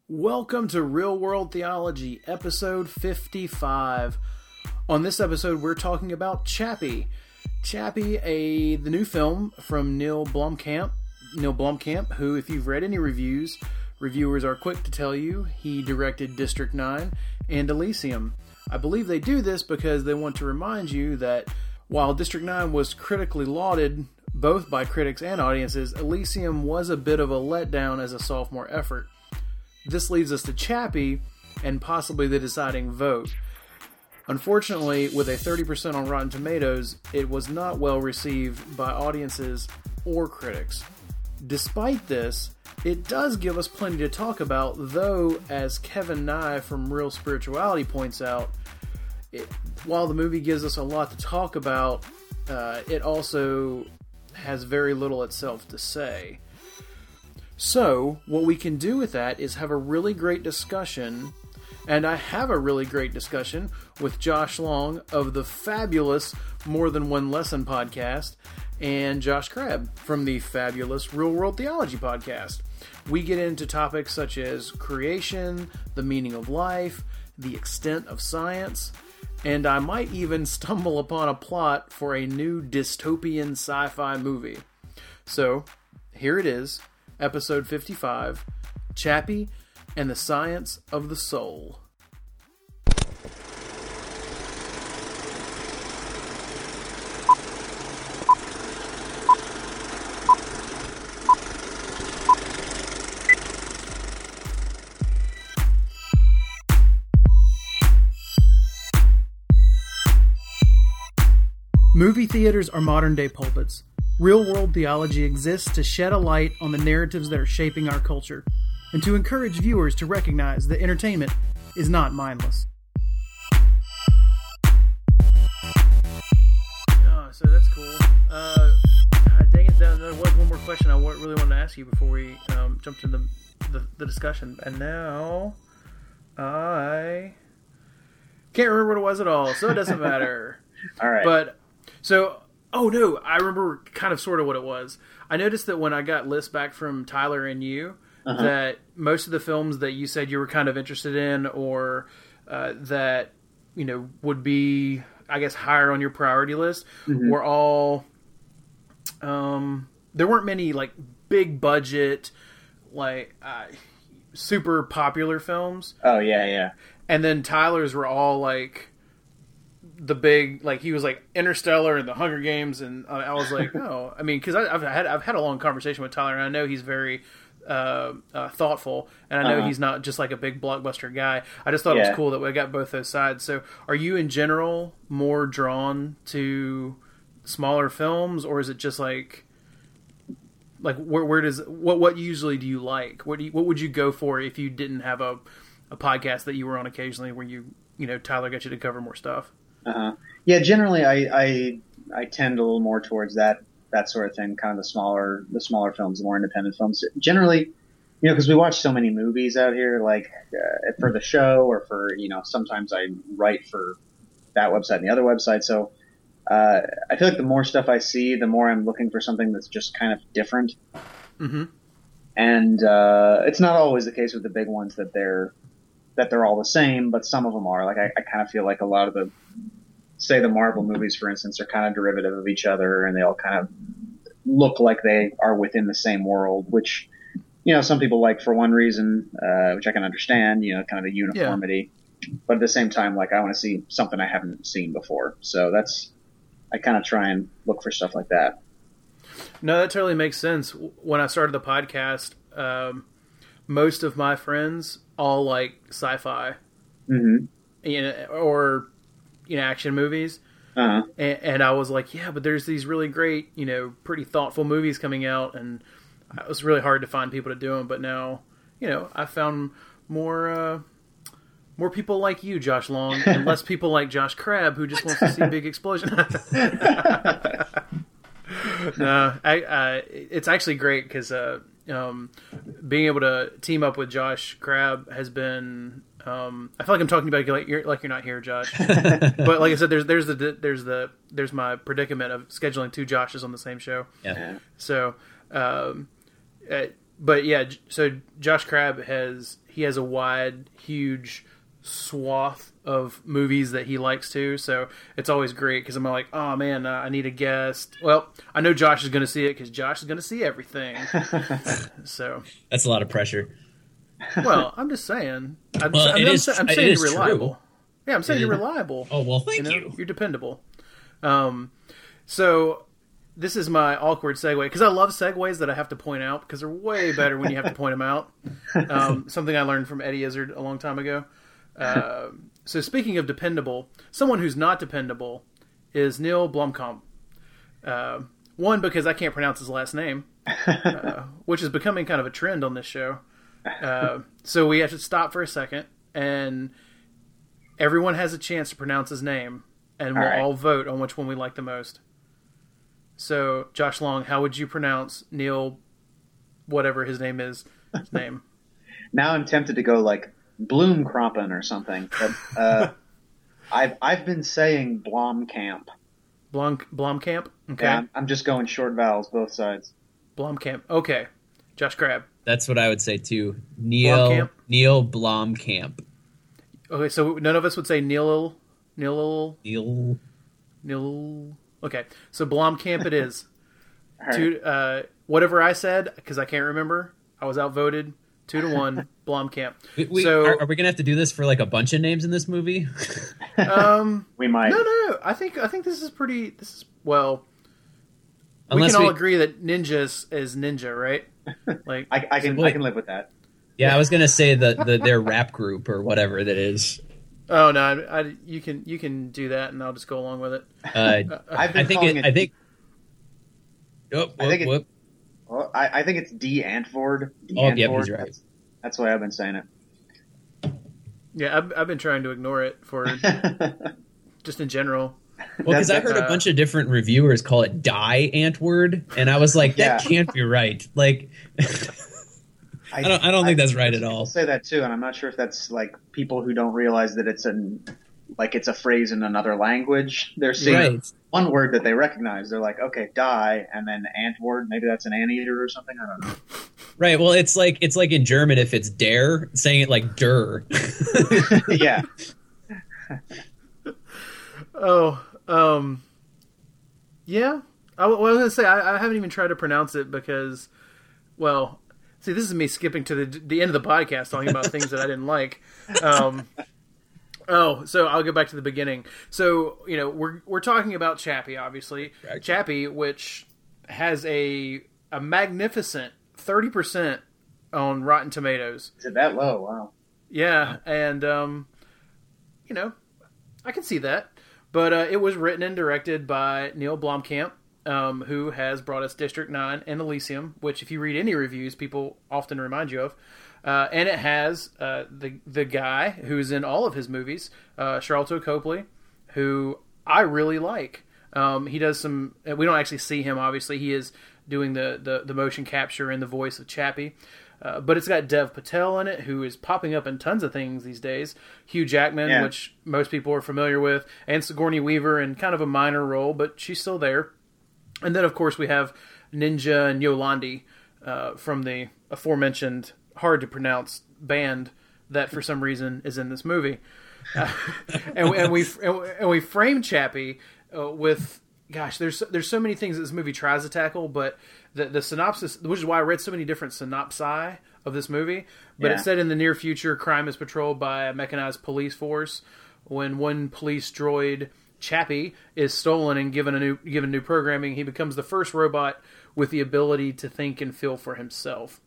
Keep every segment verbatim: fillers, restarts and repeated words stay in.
Welcome to Real World Theology, episode fifty-five. On this episode, we're talking about Chappie. Chappie, a the new film from Neil Blomkamp. Neil Blomkamp, who, if you've read any reviews, reviewers are quick to tell you he directed District nine and Elysium. I believe they do this because they want to remind you that while District nine was critically lauded, both by critics and audiences, Elysium was a bit of a letdown as a sophomore effort. This leads us to Chappie and possibly the deciding vote. Unfortunately, with a thirty percent on Rotten Tomatoes, it was not well received by audiences or critics. Despite this, it does give us plenty to talk about, though, as Kevin Nye from Real Spirituality points out, it, while the movie gives us a lot to talk about, uh, it also has very little itself to say. So, what we can do with that is have a really great discussion, and I have a really great discussion with Josh Long of the fabulous More Than One Lesson podcast, and Josh Crabb from the fabulous Real World Theology podcast. We get into topics such as creation, the meaning of life, the extent of science, and I might even stumble upon a plot for a new dystopian sci-fi movie. So, here it is. Episode fifty-five, Chappie and the Science of the Soul. Movie theaters are modern-day pulpits. Real-world theology exists to shed a light on the narratives that are shaping our culture, and to encourage viewers to recognize that entertainment is not mindless. Oh, so that's cool. Uh, dang it, there was one more question I really wanted to ask you before we um, jumped into the, the, the discussion, and now I can't remember what it was at all, so it doesn't matter. All right. But, so... Oh, no, I remember kind of sort of what it was. I noticed that when I got lists back from Tyler and you, uh-huh. that most of the films that you said you were kind of interested in or uh, that, you know, would be, I guess, higher on your priority list mm-hmm. were all, um, there weren't many, like, big budget, like, uh, super popular films. Oh, yeah, yeah. And then Tyler's were all, like... the big, like, he was like Interstellar and the Hunger Games, and I was like, oh, I mean, because I've had I've had a long conversation with Tyler, and I know he's very uh, uh, thoughtful, and I know uh-huh. he's not just like a big blockbuster guy. I just thought yeah. it was cool that we got both those sides. So, are you in general more drawn to smaller films, or is it just like, like where where does what what usually do you like? What do you, what would you go for if you didn't have a a podcast that you were on occasionally, where you you know Tyler got you to cover more stuff? Uh-huh. Yeah, generally I, I I tend a little more towards that that sort of thing, kind of the smaller the smaller films, the more independent films. Generally, you know, because we watch so many movies out here, like uh, for the show or for, you know, sometimes I write for that website and the other website. So uh, I feel like the more stuff I see, the more I'm looking for something that's just kind of different. Mm-hmm. And uh, it's not always the case with the big ones that they're that they're all the same, but some of them are. Like I, I kind of feel like a lot of the, say the Marvel movies, for instance, are kind of derivative of each other, and they all kind of look like they are within the same world, which, you know, some people like for one reason, uh, which I can understand, you know, kind of the uniformity. Yeah. But at the same time, like I want to see something I haven't seen before. So that's, I kind of try and look for stuff like that. No, that totally makes sense. When I started the podcast, um, most of my friends all like sci-fi, mm-hmm. you know, or you know, action movies, uh-huh. and, and I was like, yeah, but there's these really great, you know, pretty thoughtful movies coming out, and it was really hard to find people to do them. But now, you know, I found more uh, more people like you, Josh Long, and less people like Josh Crabb, who just wants to see big explosions. No, I, uh, it's actually great because uh, um, being able to team up with Josh Crabb has been. Um, I feel like I'm talking about you like you're like you're not here, Josh. But like I said, there's there's the there's the there's my predicament of scheduling two Joshes on the same show. Yeah. So um, uh, but yeah, so Josh Crabbe has he has a wide, huge swath of movies that he likes to, so it's always great because I'm like, oh man, uh, I need a guest. Well, I know Josh is going to see it because Josh is going to see everything. So that's a lot of pressure. Well, I'm just saying. I'm, well, I'm, it I'm, is, I'm saying it you're reliable. True. Yeah, I'm saying it you're is. reliable. Oh well, thank you. Know? you. You're dependable. Um, so this is my awkward segue because I love segues that I have to point out because they're way better when you have to point them out. Um, something I learned from Eddie Izzard a long time ago. Uh, so speaking of dependable, someone who's not dependable is Neil Blomkamp. Uh, one, because I can't pronounce his last name, uh, which is becoming kind of a trend on this show. Uh, so we have to stop for a second, and everyone has a chance to pronounce his name, and we'll all, right. all vote on which one we like the most. So, Josh Long, how would you pronounce Neil, whatever his name is, his name? Now I'm tempted to go like Bloomkrampen or something. But, uh, I've I've been saying Blomkamp. Blom Blomkamp? Okay. Yeah, I'm, I'm just going short vowels, both sides. Blomkamp. Okay. Josh Crabbe. That's what I would say too. Neil Blomkamp? Neil Blomkamp. Okay, so none of us would say Neil Neil Neil Neil. Okay, so Blomkamp it is. Right. Two, uh, whatever I said, because I can't remember, I was outvoted. Two to one, Blomkamp. We, we, so, are, are we gonna have to do this for like a bunch of names in this movie? um, we might. No, no. I think I think this is pretty. This is well. Unless we can all we, agree that ninja is, is ninja, right? Like I, I can, so, I can live with that. Yeah, I was gonna say the, the their rap group or whatever that is. Oh no, I, I, you can you can do that, and I'll just go along with it. Uh, I've been I think it, it, I think. Oh, whoop, I think whoop. It, well, I, I think it's D Antwoord. D oh, Antwoord. yep, he's right. That's, that's the way I've been saying it. Yeah, I've, I've been trying to ignore it for just in general. Well, because I heard uh, a bunch of different reviewers call it Die Antwoord, and I was like, that yeah. can't be right. Like, I don't, I don't think I, that's right at all. I'll say that too, and I'm not sure if that's like people who don't realize that it's an like it's a phrase in another language. They're seeing right. one word that they recognize. They're like, okay, die, and then Antwoord. Maybe that's an anteater or something. I don't know. Right. Well, it's like it's like in German if it's der, saying it like der. Yeah. Oh, um, yeah. I, well, I was gonna say I, I haven't even tried to pronounce it because, well, see, this is me skipping to the the end of the podcast talking about things that I didn't like. Um, oh, so I'll go back to the beginning. So you know, we're we're talking about Chappie, obviously. Right. Chappie, which has a a magnificent thirty percent on Rotten Tomatoes. Is it that low? Wow. Yeah, and um, you know, I can see that. But uh, it was written and directed by Neil Blomkamp, um, who has brought us District nine and Elysium, which if you read any reviews, people often remind you of. Uh, and it has uh, the the guy who's in all of his movies, uh, Sharlto Copley, who I really like. Um, he does some... We don't actually see him, obviously. He is doing the, the, the motion capture and the voice of Chappie. Uh, but it's got Dev Patel in it, who is popping up in tons of things these days. Hugh Jackman, yeah. which most people are familiar with, and Sigourney Weaver in kind of a minor role, but she's still there. And then, of course, we have Ninja and Yolandi uh, from the aforementioned hard-to-pronounce band that, for some reason, is in this movie. Uh, and, and we and we frame Chappie uh, with... Gosh, there's there's so many things that this movie tries to tackle, but the the synopsis, which is why I read so many different synopsi of this movie, but yeah. It said in the near future, crime is patrolled by a mechanized police force. When one police droid, Chappie, is stolen and given a new given new programming, he becomes the first robot with the ability to think and feel for himself.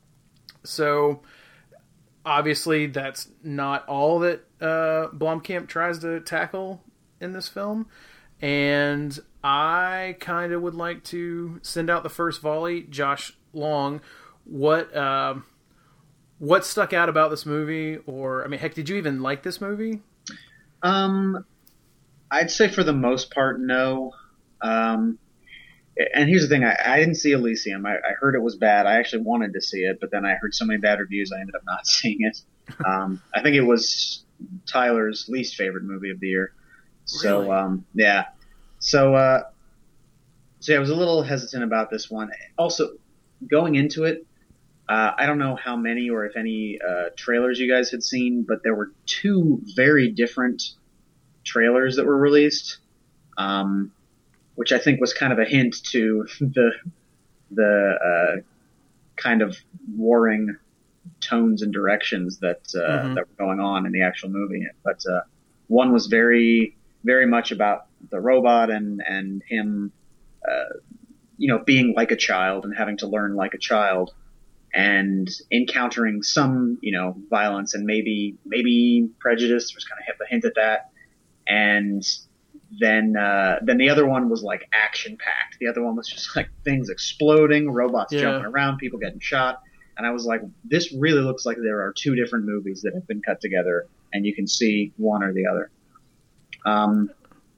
So, obviously, that's not all that uh, Blomkamp tries to tackle in this film. And I kind of would like to send out the first volley. Josh Long, what uh, what stuck out about this movie? Or, I mean, heck, did you even like this movie? Um, I'd say for the most part, no. Um, and here's the thing. I, I didn't see Elysium. I, I heard it was bad. I actually wanted to see it, but then I heard so many bad reviews, I ended up not seeing it. Um, I think it was Tyler's least favorite movie of the year. So, really? um, yeah. So, uh, so yeah, I was a little hesitant about this one. Also, going into it, Uh, I don't know how many or if any uh, trailers you guys had seen, but there were two very different trailers that were released, um, which I think was kind of a hint to the the uh, kind of warring tones and directions that uh, mm-hmm. that were going on in the actual movie. But uh, one was very very much about the robot and and him, uh, you know, being like a child and having to learn like a child, and encountering some, you know, violence and maybe maybe prejudice. There was kind of a hint at that. And then uh, then the other one was like action packed. The other one was just like things exploding, robots yeah. jumping around, people getting shot. And I was like, this really looks like there are two different movies that have been cut together, and you can see one or the other. Um,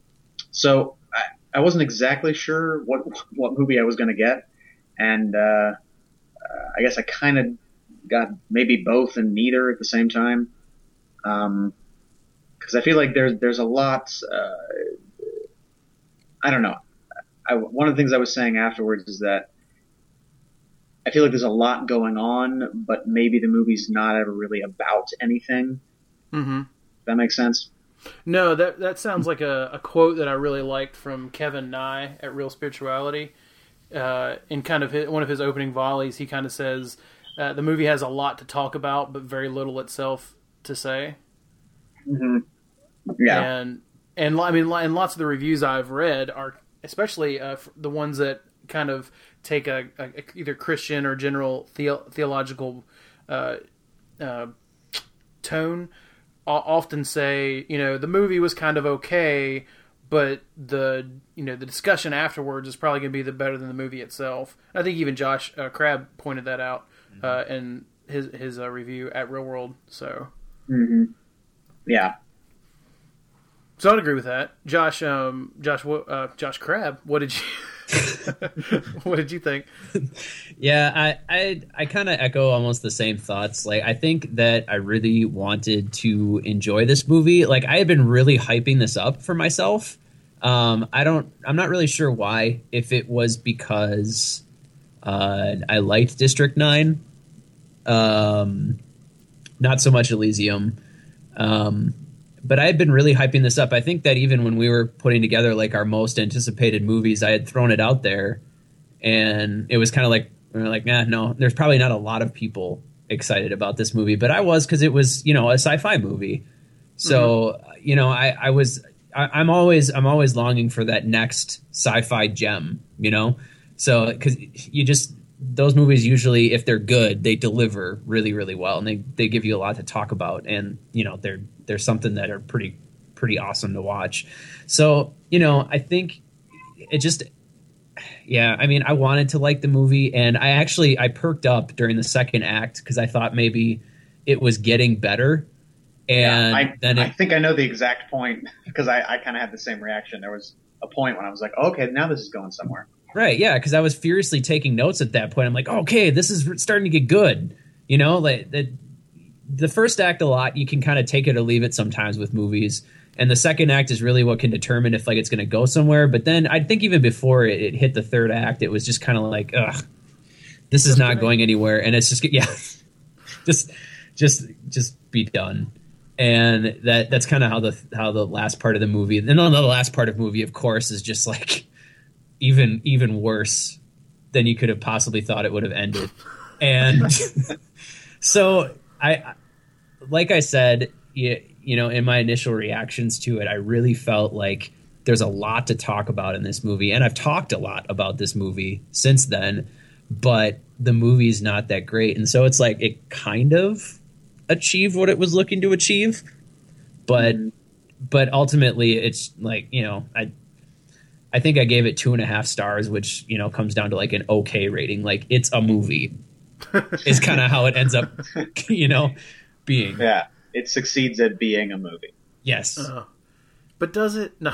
so I, I wasn't exactly sure what what movie I was going to get, and uh, uh, I guess I kind of got maybe both and neither at the same time, because um, I feel like there's there's a lot. Uh, I don't know. I, one of the things I was saying afterwards is that I feel like there's a lot going on, but maybe the movie's not ever really about anything. Mm-hmm. That makes sense? No, that that sounds like a, a quote that I really liked from Kevin Nye at Real Spirituality. Uh, in kind of his, one of his opening volleys, he kind of says uh, the movie has a lot to talk about, but very little itself to say. Mm-hmm. Yeah, and and I mean, and lots of the reviews I've read are, especially uh, the ones that kind of take a, a either Christian or general the, theological uh, uh, tone, often say, you know, the movie was kind of okay, but the you know the discussion afterwards is probably going to be the better than the movie itself. I think even Josh uh, Crab pointed that out uh, in his his uh, review at Real World. So, mm-hmm. yeah. So I'd agree with that, Josh. Um, Josh, uh, Josh Crab. What did you? What did you think? Yeah, I I, I kind of echo almost the same thoughts. Like, I think that I really wanted to enjoy this movie. Like, I had been really hyping this up for myself. Um, I don't. I'm not really sure why. If it was because uh, I liked District nine, um, not so much Elysium. Um, But I had been really hyping this up. I think that even when we were putting together like our most anticipated movies, I had thrown it out there, and it was kind of like we were like, nah, no, there's probably not a lot of people excited about this movie, but I was, because it was, you know, a sci-fi movie. So mm-hmm. you know, I, I was, I, I'm always, I'm always longing for that next sci-fi gem, you know. So because you just those movies usually, if they're good, they deliver really, really well, and they they give you a lot to talk about, and you know they're There's something that are pretty, pretty awesome to watch. So, you know, I think it just, yeah, I mean, I wanted to like the movie, and I actually, I perked up during the second act because I thought maybe it was getting better. And yeah, I, then it, I think I know the exact point, because I, I kind of had the same reaction. There was a point when I was like, oh, okay, now this is going somewhere. Right. Yeah. Because I was furiously taking notes at that point. I'm like, okay, this is starting to get good. You know, like that. The first act a lot, you can kind of take it or leave it sometimes with movies. And the second act is really what can determine if like it's going to go somewhere. But then I think even before it, it hit the third act, it was just kind of like, ugh, this is not going anywhere. And it's just, yeah, just, just, just be done. And that, that's kind of how the, how the last part of the movie, and then the last part of the movie, of course, is just like even, even worse than you could have possibly thought it would have ended. And so, I, like I said, you, you know, in my initial reactions to it, I really felt like there's a lot to talk about in this movie. And I've talked a lot about this movie since then, but the movie's not that great. And so it's like it kind of achieved what it was looking to achieve. But mm-hmm. but ultimately, it's like, you know, I I think I gave it two and a half stars, which, you know, comes down to like an okay rating. Like, it's a movie. Is kind of how it ends up, you know, being. Yeah, it succeeds at being a movie. Yes. Uh, but does it? No.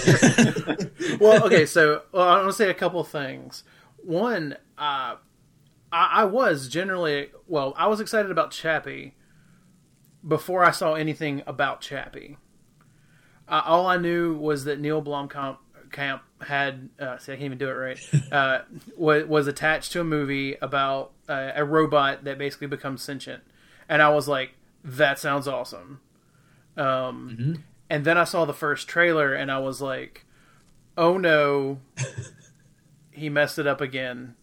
Well, okay, so well, I want to say a couple things. One, uh, I, I was generally, well, I was excited about Chappie before I saw anything about Chappie. Uh, all I knew was that Neil Blomkamp Blomkamp had, uh, see, I can't even do it right, uh, was, was attached to a movie about uh, a robot that basically becomes sentient. And I was like, that sounds awesome. Um, mm-hmm. And then I saw the first trailer and I was like, oh no, he messed it up again.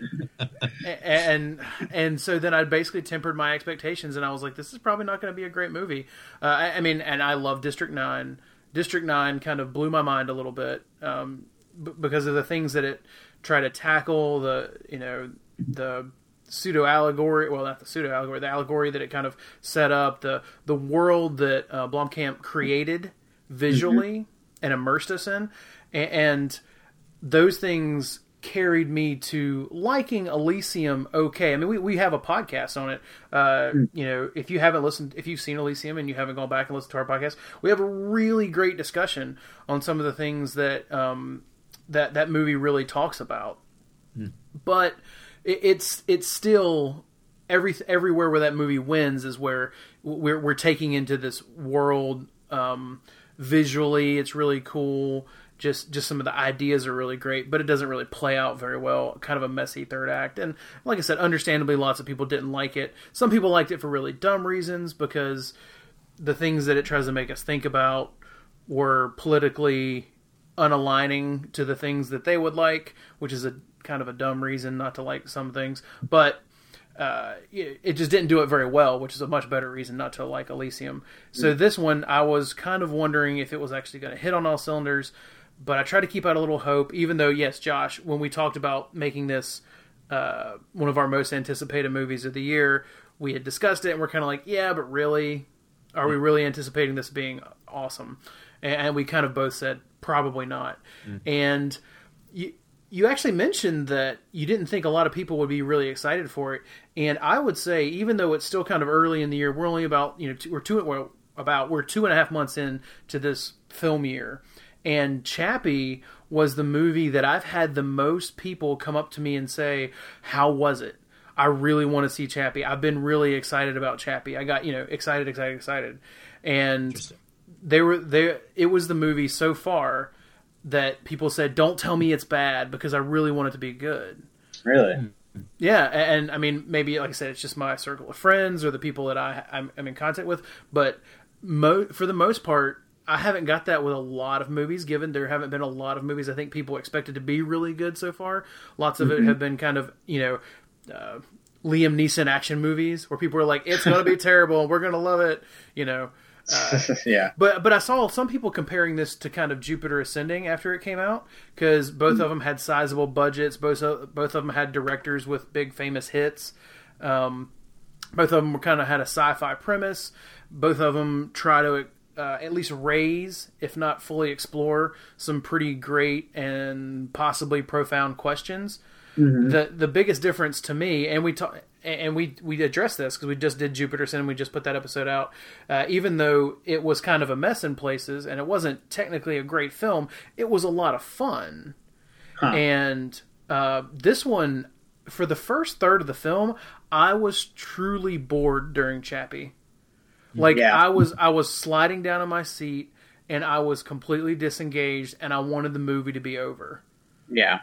and and so then I basically tempered my expectations and I was like, this is probably not going to be a great movie. Uh, I, I mean, and I love District nine. District nine kind of blew my mind a little bit um, b- because of the things that it tried to tackle, the, you know, the pseudo-allegory, well, not the pseudo-allegory, the allegory that it kind of set up, the the world that uh, Blomkamp created visually mm-hmm. and immersed us in. And, and those things carried me to liking Elysium okay. I mean, we, we have a podcast on it. Uh, mm. You know, if you haven't listened, if you've seen Elysium and you haven't gone back and listened to our podcast, we have a really great discussion on some of the things that um, that that movie really talks about. Mm. But it, it's it's still every everywhere where that movie wins is where we're we're taking into this world um, visually. It's really cool. Just just some of the ideas are really great, but it doesn't really play out very well. Kind of a messy third act. And like I said, understandably, lots of people didn't like it. Some people liked it for really dumb reasons because the things that it tries to make us think about were politically unaligning to the things that they would like, which is a kind of a dumb reason not to like some things. But uh, it just didn't do it very well, which is a much better reason not to like Elysium. So this one, I was kind of wondering if it was actually going to hit on all cylinders. But I try to keep out a little hope, even though, yes, Josh, when we talked about making this uh, one of our most anticipated movies of the year, we had discussed it, and we're kind of like, yeah, but really, are we really anticipating this being awesome? And we kind of both said, probably not. Mm. And you, you actually mentioned that you didn't think a lot of people would be really excited for it. And I would say, even though it's still kind of early in the year, we're only about, you know, two, we're two, well, about, we're two and a half months in to this film year. And Chappie was the movie that I've had the most people come up to me and say, how was it? I really want to see Chappie. I've been really excited about Chappie. I got, you know, excited, excited, excited. And they were they it was the movie so far that people said, don't tell me it's bad because I really want it to be good. Really? Yeah. And, and I mean, maybe, like I said, it's just my circle of friends or the people that I, I'm, I'm in contact with. But mo- for the most part, I haven't got that with a lot of movies, given there haven't been a lot of movies I think people expected to be really good so far. Lots of mm-hmm. it have been kind of, you know, uh, Liam Neeson action movies where people are like, it's going to be terrible, we're going to love it, you know. Uh, yeah. But but I saw some people comparing this to kind of Jupiter Ascending after it came out, because both mm-hmm. of them had sizable budgets, both, both of them had directors with big famous hits. Um, both of them were kind of had a sci-fi premise. Both of them try to... Uh, at least raise, if not fully explore, some pretty great and possibly profound questions. Mm-hmm. The the biggest difference to me, and we talk, and we we addressed this because we just did Jupiter Ascending, we just put that episode out. Uh, even though it was kind of a mess in places, and it wasn't technically a great film, it was a lot of fun. Huh. And uh, this one, for the first third of the film, I was truly bored during Chappie. Like yeah. I was, I was sliding down in my seat, and I was completely disengaged, and I wanted the movie to be over. Yeah,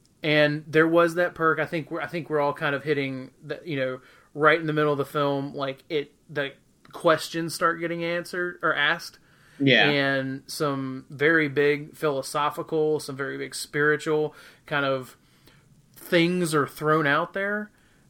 and there was that perk. I think we're, I think we're all kind of hitting the, you know, right in the middle of the film. Like it, the questions start getting answered or asked. Yeah, and some very big philosophical, some very big spiritual kind of things are thrown out there,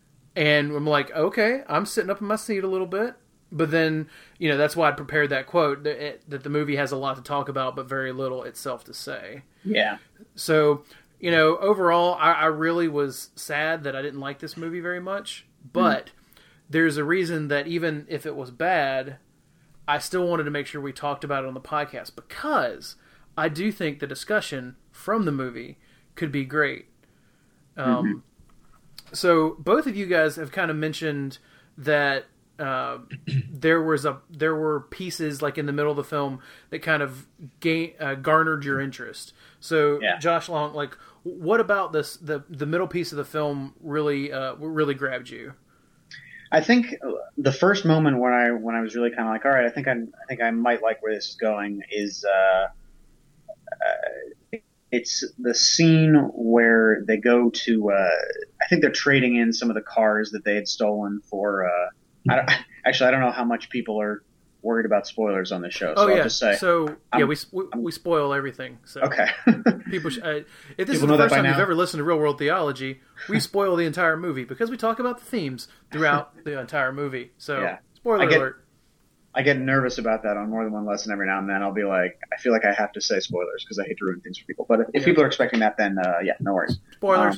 and I'm like, okay, I'm sitting up in my seat a little bit. But then, you know, that's why I prepared that quote, that, it, that the movie has a lot to talk about, but very little itself to say. Yeah. So, you know, overall, I, I really was sad that I didn't like this movie very much. But mm. there's a reason that even if it was bad, I still wanted to make sure we talked about it on the podcast, because I do think the discussion from the movie could be great. Um, mm-hmm. So both of you guys have kind of mentioned that Uh, there was a there were pieces like in the middle of the film that kind of gain, uh, garnered your interest. So yeah. Josh Long, like, what about this the the middle piece of the film really uh, really grabbed you? I think the first moment when I when I was really kind of like, all right, I think I I think I might like where this is going is uh, uh, it's the scene where they go to. Uh, I think they're trading in some of the cars that they had stolen for. Uh, I don't, actually, I don't know how much people are worried about spoilers on this show. So oh yeah, I'll just say, so I'm, yeah, we, we we spoil everything. So okay. people, sh- uh, if this People is the know that first by time you've now. ever listened to Real World Theology, we spoil the entire movie because we talk about the themes throughout the entire movie. So Yeah. spoiler I get- alert. I get nervous about that on more than one lesson every now and then. I'll be like, I feel like I have to say spoilers because I hate to ruin things for people. But if, if Yeah. people are expecting that, then uh, yeah, no worries. Spoilers. Um,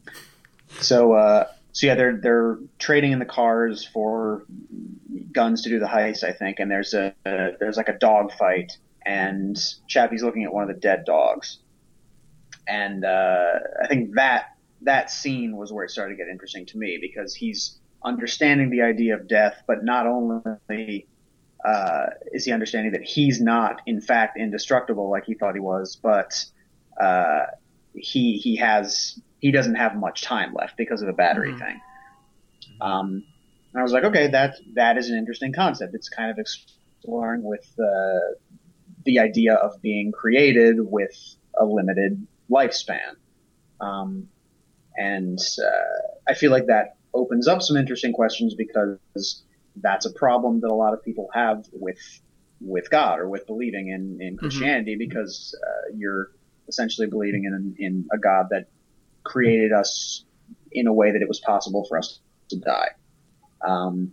so, uh, so yeah, they're they're trading in the cars for guns to do the heist, I think. And there's a, a there's like a dog fight, and Chappie's looking at one of the dead dogs, and uh, I think that that scene was where it started to get interesting to me because he's understanding the idea of death, but not only uh, is he understanding that he's not, in fact, indestructible like he thought he was, but uh, he he has he doesn't have much time left because of the battery Mhm. thing. Um, and I was like, okay, that that is an interesting concept. It's kind of exploring with uh, the idea of being created with a limited lifespan, um, and uh, I feel like that opens up some interesting questions because that's a problem that a lot of people have with with God or with believing in, in Christianity mm-hmm. because uh, you're essentially believing in in a God that created us in a way that it was possible for us to die. Um,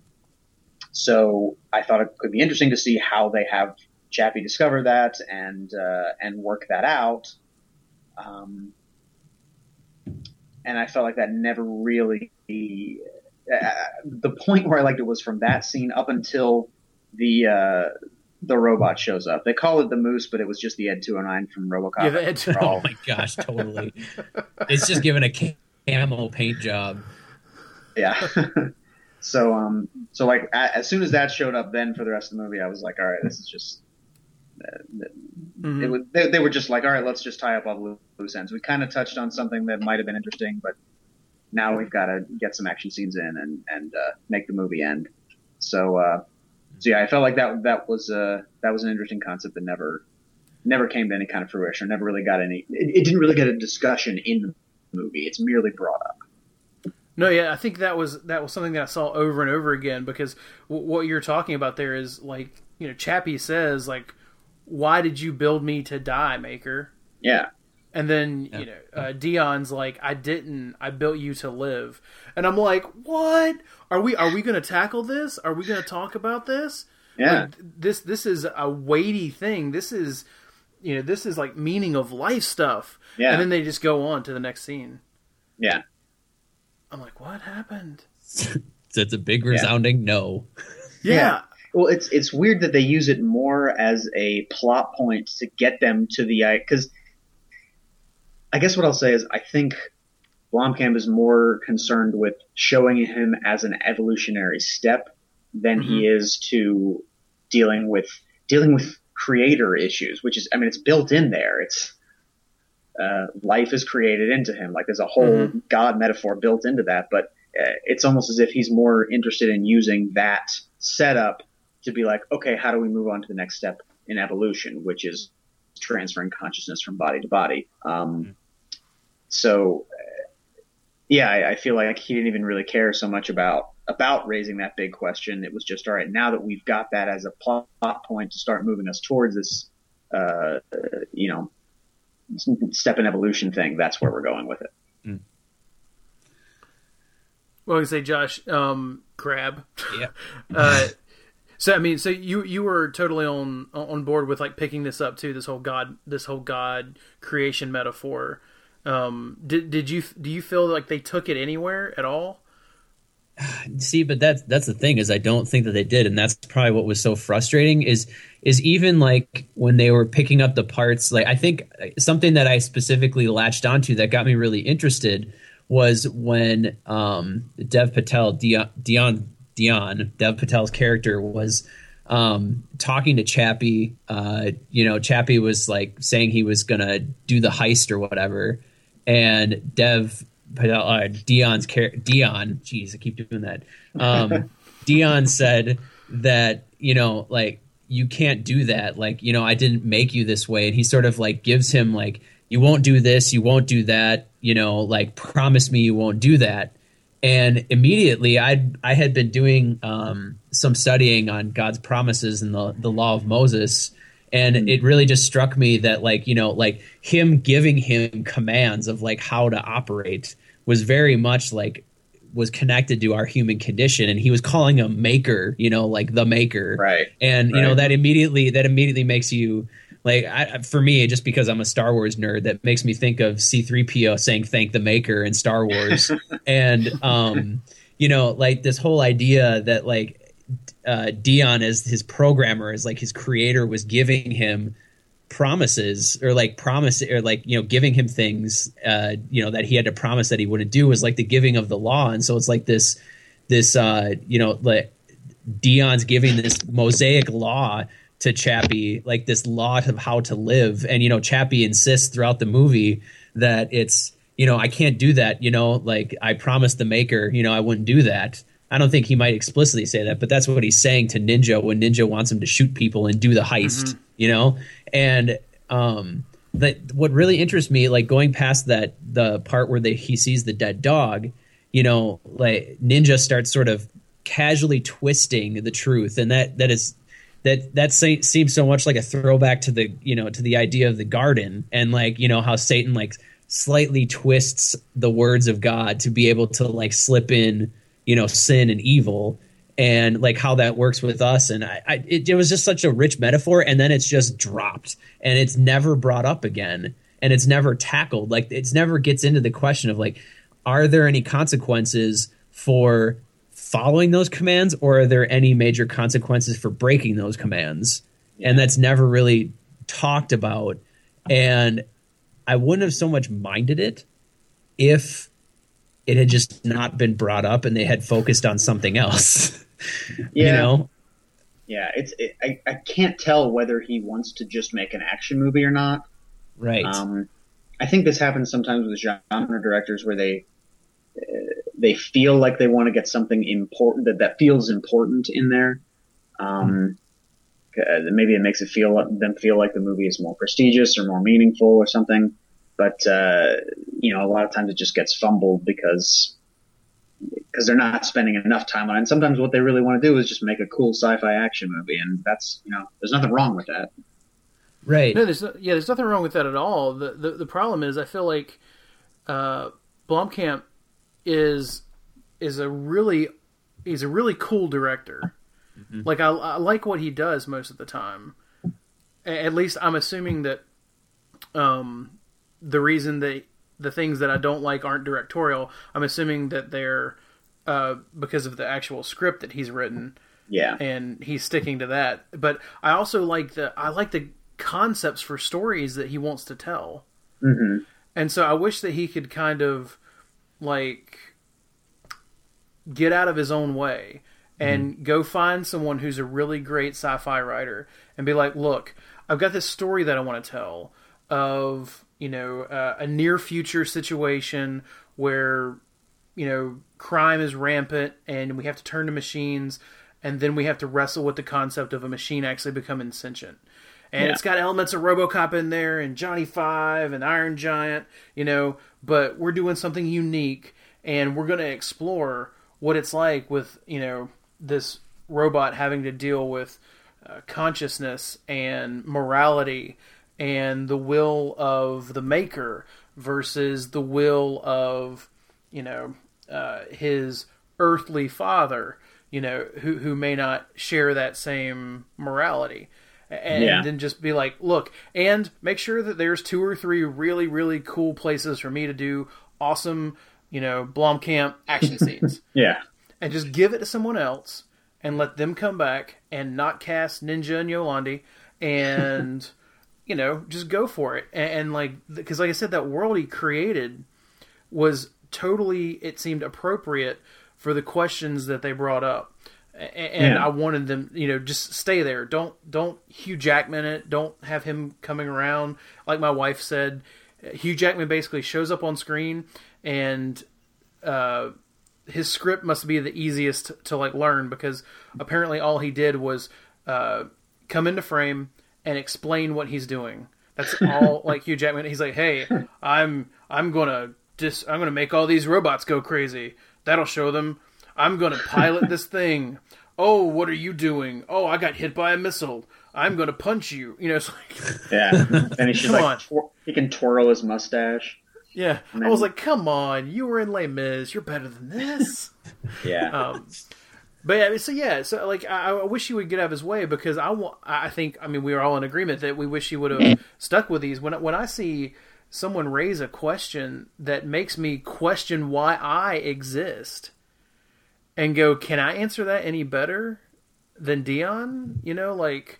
so I thought it could be interesting to see how they have Chappie discover that and uh, and work that out. Um, and I felt like that never really uh, the point where I liked it was from that scene up until the uh, the robot shows up. They call it the Moose, but it was just the Ed two oh nine from RoboCop. Yeah, the Ed two oh nine. Oh my gosh, totally. It's just given a camo paint job. Yeah. so um so like a- as soon as that showed up, then for the rest of the movie, I was like, all right, this is just. Uh, mm-hmm. it was, they, they were just like, all right, let's just tie up all the loose ends. We kind of touched on something that might have been interesting, but now we've got to get some action scenes in and and uh, make the movie end. So, uh, so yeah, I felt like that that was uh, that was an interesting concept that never never came to any kind of fruition. Never really got any. It, it didn't really get a discussion in the movie. It's merely brought up. No, yeah, I think that was that was something that I saw over and over again because w- what you're talking about there is like, you know, Chappie says like, "Why did you build me to die, Maker?" Yeah. And then, yeah. you know, uh, Dion's like, "I didn't. I built you to live." And I'm like, "What? Are we are we going to tackle this? Are we going to talk about this?" Yeah. Like, this this is a weighty thing. This is, you know, this is like meaning of life stuff. Yeah. And then they just go on to the next scene. Yeah. I'm like, "What happened?" So it's a big resounding yeah. no. Yeah. yeah. Well, it's it's weird that they use it more as a plot point to get them to the because I guess what I'll say is I think Blomkamp is more concerned with showing him as an evolutionary step than mm-hmm. he is to dealing with dealing with creator issues, which is I mean it's built in there. It's uh, life is created into him. Like there's a whole mm-hmm. God metaphor built into that, but uh, it's almost as if he's more interested in using that setup to be like, okay, how do we move on to the next step in evolution, which is transferring consciousness from body to body. Um, mm-hmm. So, uh, yeah, I, I feel like he didn't even really care so much about about raising that big question. It was just, all right, now that we've got that as a plot point to start moving us towards this, uh, you know, step in evolution thing, that's where we're going with it. Mm. Well, I can say, Josh, um, Crab. Yeah. uh, so I mean, so you you were totally on on board with like picking this up too. This whole God, this whole God creation metaphor. Um, did did you do you feel like they took it anywhere at all? See, but that's that's the thing is I don't think that they did, and that's probably what was so frustrating. Is is even like when they were picking up the parts, like I think something that I specifically latched onto that got me really interested was when um, Dev Patel, Dion, Dion, Dion, Dev Patel's character was um, talking to Chappie. Uh, you know, Chappie was like saying he was gonna do the heist or whatever, and Dev. Patel, uh, Dion's char- Dion, geez, I keep doing that. Um, Dion said that, you know, like, you can't do that. Like, you know, I didn't make you this way. And he sort of like gives him like, you won't do this, you won't do that, you know, like promise me you won't do that. And immediately I I had been doing um, some studying on God's promises in the, the law of Moses. And mm-hmm. it really just struck me that, like, you know, like him giving him commands of like how to operate was very much like was connected to our human condition. And he was calling him maker, you know, like the maker. Right. And, right. you know, that immediately that immediately makes you like, I, for me, just because I'm a Star Wars nerd, that makes me think of C three P O saying thank the maker in Star Wars. And, um, you know, like this whole idea that like, Uh, Dion as his programmer, as like his creator, was giving him promises or like promise or like, you know, giving him things, uh, you know, that he had to promise that he wouldn't do, was like the giving of the law. And so it's like this, this, uh, you know, like Dion's giving this Mosaic law to Chappie, like this law of how to live. And, you know, Chappie insists throughout the movie that it's, you know, I can't do that. You know, like I promised the maker, you know, I wouldn't do that. I don't think he might explicitly say that, but that's what he's saying to Ninja when Ninja wants him to shoot people and do the heist, mm-hmm. you know? And um, that what really interests me, like going past that, the part where they, he sees the dead dog, you know, like Ninja starts sort of casually twisting the truth. And that, that is, that, that say, seems so much like a throwback to the, you know, to the idea of the garden, and like, you know, how Satan like slightly twists the words of God to be able to like slip in, you know, sin and evil, and like how that works with us. And I, I it, it was just such a rich metaphor. And then it's just dropped and it's never brought up again. And it's never tackled. Like it's never gets into the question of like, are there any consequences for following those commands, or are there any major consequences for breaking those commands? Yeah. And that's never really talked about. And I wouldn't have so much minded it if it had just not been brought up and they had focused on something else. Yeah. You know? Yeah. It's, it, I, I can't tell whether he wants to just make an action movie or not. Right. Um, I think this happens sometimes with genre directors where they, uh, they feel like they want to get something important that, that feels important in there. Um, mm-hmm. Maybe it makes it feel them feel like the movie is more prestigious or more meaningful or something. But, uh, you know, a lot of times it just gets fumbled because because they're not spending enough time on it. And sometimes what they really want to do is just make a cool sci-fi action movie. And that's, you know, there's nothing wrong with that. Right. No, there's no, yeah, there's nothing wrong with that at all. The the, the problem is I feel like uh, Blomkamp is is a really he's a really cool director. Mm-hmm. Like I, I like what he does most of the time. At least I'm assuming that um, the reason that the things that I don't like aren't directorial, I'm assuming that they're uh, because of the actual script that he's written. Yeah. And he's sticking to that. But I also like the I like the concepts for stories that he wants to tell. Mm-hmm. And so I wish that he could kind of like get out of his own way and mm-hmm. go find someone who's a really great sci-fi writer and be like, look, I've got this story that I want to tell of, you know, uh, a near future situation where, you know, crime is rampant and we have to turn to machines, and then we have to wrestle with the concept of a machine actually becoming sentient. And yeah. It's got elements of RoboCop in there and Johnny Five and Iron Giant, you know, but we're doing something unique, and we're going to explore what it's like with, you know, this robot having to deal with uh, consciousness and morality and the will of the maker versus the will of, you know, uh, his earthly father, you know, who who may not share that same morality. And yeah. then just be like, look, and make sure that there's two or three really, really cool places for me to do awesome, you know, Blomkamp action scenes. Yeah. And just give it to someone else and let them come back and not cast Ninja and Yolandi and, you know, just go for it. And, and like, because like I said, that world he created was totally, it seemed appropriate for the questions that they brought up. And yeah. I wanted them, you know, just stay there. Don't don't Hugh Jackman it. Don't have him coming around. Like my wife said, Hugh Jackman basically shows up on screen, and uh, his script must be the easiest to, to like learn, because apparently all he did was uh, come into frame and explain what he's doing. That's all like Hugh Jackman. He's like, hey, I'm I'm gonna just I'm gonna make all these robots go crazy. That'll show them. I'm gonna pilot this thing. Oh, what are you doing? Oh, I got hit by a missile. I'm gonna punch you. You know, it's like yeah. And he should come like on. twir- he can twirl his mustache. Yeah, then, I was like, come on, you were in Les Mis. You're better than this. Yeah. Um, but yeah, so yeah, so like I, I wish he would get out of his way because I want. I think I mean we are all in agreement that we wish he would have stuck with these. When when I see someone raise a question that makes me question why I exist, and go, can I answer that any better than Dion? You know, like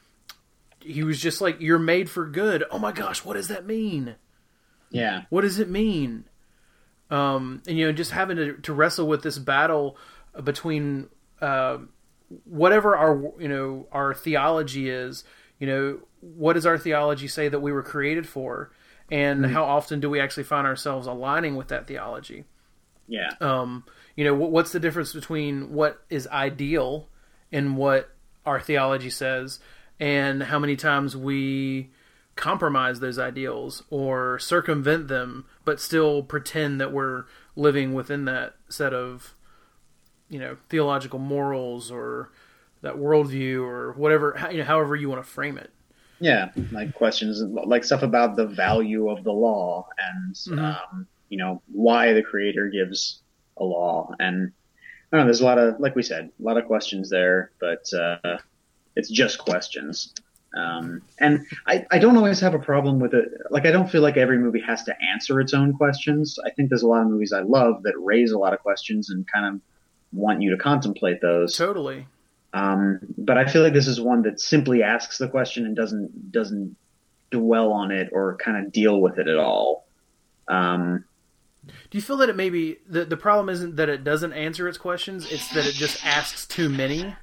he was just like, you're made for good. Oh my gosh, what does that mean? Yeah. What does it mean? Um, and you know, just having to, to wrestle with this battle between uh, whatever our you know our theology is. You know, what does our theology say that we were created for, and mm-hmm. how often do we actually find ourselves aligning with that theology? Yeah. Um, you know, what's the difference between what is ideal and what our theology says, and how many times we compromise those ideals or circumvent them, but still pretend that we're living within that set of, you know, theological morals or that worldview or whatever, you know, however you want to frame it. Yeah, like questions like stuff about the value of the law and mm-hmm. um, you know, why the creator gives a law. And I don't know, there's a lot of, like we said, a lot of questions there, but uh, it's just questions. Um, and I, I don't always have a problem with it. Like, I don't feel like every movie has to answer its own questions. I think there's a lot of movies I love that raise a lot of questions and kind of want you to contemplate those. Totally. Um, but I feel like this is one that simply asks the question and doesn't, doesn't dwell on it or kind of deal with it at all. Um, Do you feel that it maybe the the problem isn't that it doesn't answer its questions, it's that it just asks too many?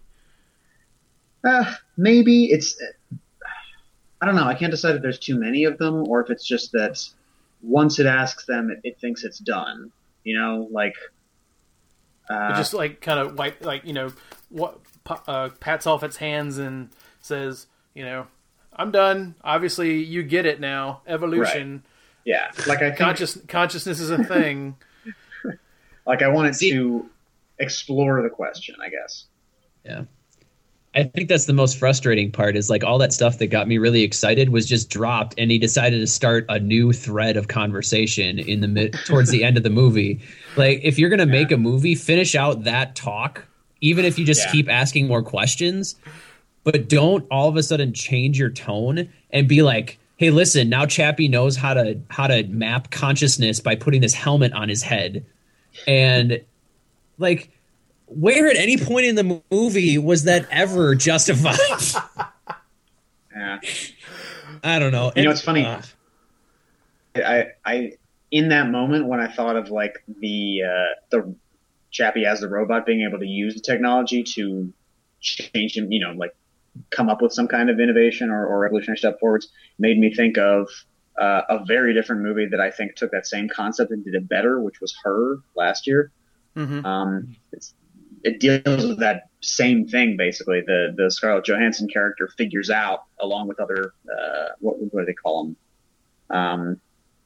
Uh, maybe it's, I don't know. I can't decide if there's too many of them or if it's just that once it asks them, it, it thinks it's done. You know, like uh, it just like kind of wipe, like you know, what uh, pats off its hands and says, you know, I'm done. Obviously, you get it now. Evolution. Right. Yeah, like I think, Conscious, consciousness is a thing. Like I wanted to explore the question, I guess. Yeah. I think that's the most frustrating part is like all that stuff that got me really excited was just dropped and he decided to start a new thread of conversation in the mid towards the end of the movie. Like if you're going to yeah. make a movie, finish out that talk, even if you just yeah. keep asking more questions, but don't all of a sudden change your tone and be like, hey, listen, now Chappie knows how to, how to map consciousness by putting this helmet on his head. And like, where at any point in the movie was that ever justified? Yeah. I don't know. You know, it's funny. Uh, I, I, in that moment when I thought of like the, uh, the Chappie as the robot being able to use the technology to change him, you know, like come up with some kind of innovation or, or revolutionary step forwards, made me think of uh, a very different movie that I think took that same concept and did it better, which was Her last year. Mm-hmm. Um, it's, It deals with that same thing, basically. The the Scarlett Johansson character figures out, along with other, uh, what, what do they call them? Um,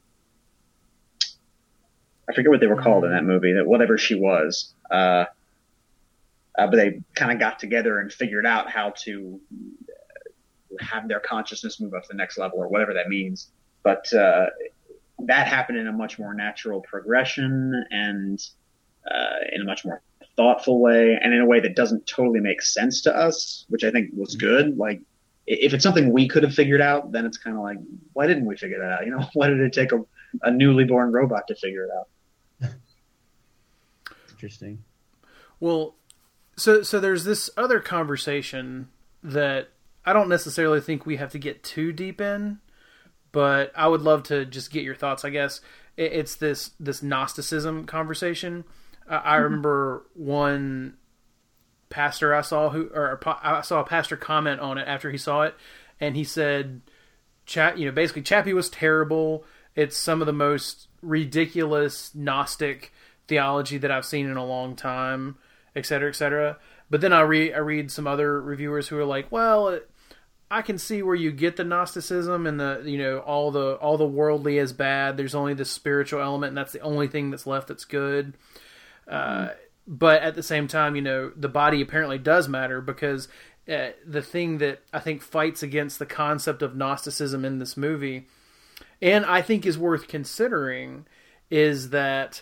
I forget what they were called in that movie, that whatever she was. Uh, uh, but they kind of got together and figured out how to have their consciousness move up to the next level, or whatever that means. But uh, that happened in a much more natural progression and uh, in a much more thoughtful way, and in a way that doesn't totally make sense to us, which I think was good. Like, if it's something we could have figured out, then it's kind of like, why didn't we figure that out? You know, why did it take a, a newly born robot to figure it out? Interesting. Well, so so there's this other conversation that I don't necessarily think we have to get too deep in, but I would love to just get your thoughts. I guess it's this this Gnosticism conversation. I remember one pastor I saw who, or I saw a pastor comment on it after he saw it, and he said, "Chat, you know, basically Chappie was terrible. It's some of the most ridiculous Gnostic theology that I've seen in a long time, et cetera, et cetera." But then I read I read some other reviewers who are like, "Well, it, I can see where you get the Gnosticism and the, you know, all the all the worldly is bad. There's only the spiritual element, and that's the only thing that's left that's good. Uh, mm. But at the same time, you know, the body apparently does matter, because uh, the thing that I think fights against the concept of Gnosticism in this movie, and I think is worth considering, is that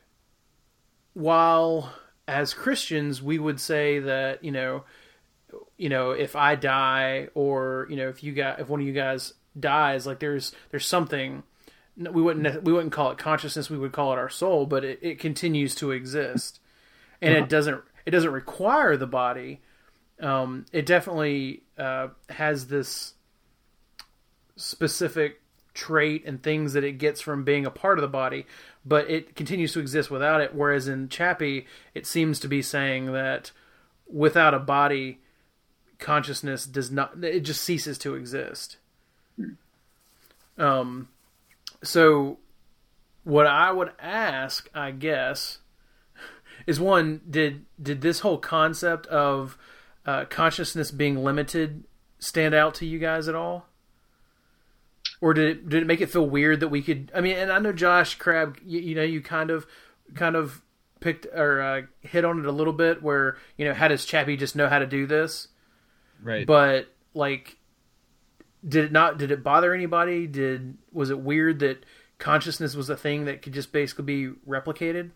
while as Christians we would say that, you know, you know, if I die, or, you know, if you got, if one of you guys dies, like there's, there's something, we wouldn't, we wouldn't call it consciousness, we would call it our soul, but it, it continues to exist, and uh-huh. it doesn't, it doesn't require the body. Um, it definitely uh, has this specific trait and things that it gets from being a part of the body, but it continues to exist without it. Whereas in Chappie, it seems to be saying that without a body, consciousness does not, it just ceases to exist. Um, so what I would ask, I guess, is one, did, did this whole concept of uh, consciousness being limited stand out to you guys at all? Or did it, did it make it feel weird that we could, I mean, and I know Josh Crab, you, you know, you kind of, kind of picked or uh, hit on it a little bit where, you know, how does Chappie just know how to do this? Right. But like, did it not, did it bother anybody? Did, was it weird that consciousness was a thing that could just basically be replicated?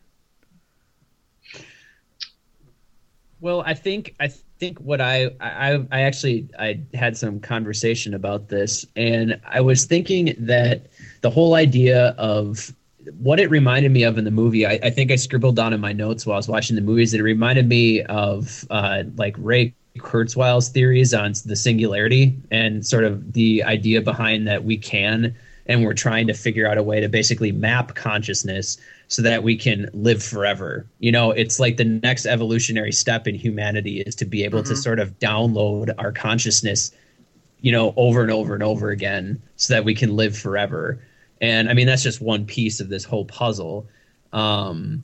Well, I think, I think what I, I, I actually, I had some conversation about this, and I was thinking that the whole idea of what it reminded me of in the movie, I, I think I scribbled down in my notes while I was watching the movies, that it reminded me of uh, like Ray Kurzweil's theories on the singularity, and sort of the idea behind that we can, and we're trying to figure out a way to basically map consciousness so that we can live forever. You know, it's like the next evolutionary step in humanity is to be able mm-hmm. to sort of download our consciousness, you know, over and over and over again so that we can live forever. And I mean, that's just one piece of this whole puzzle. Um,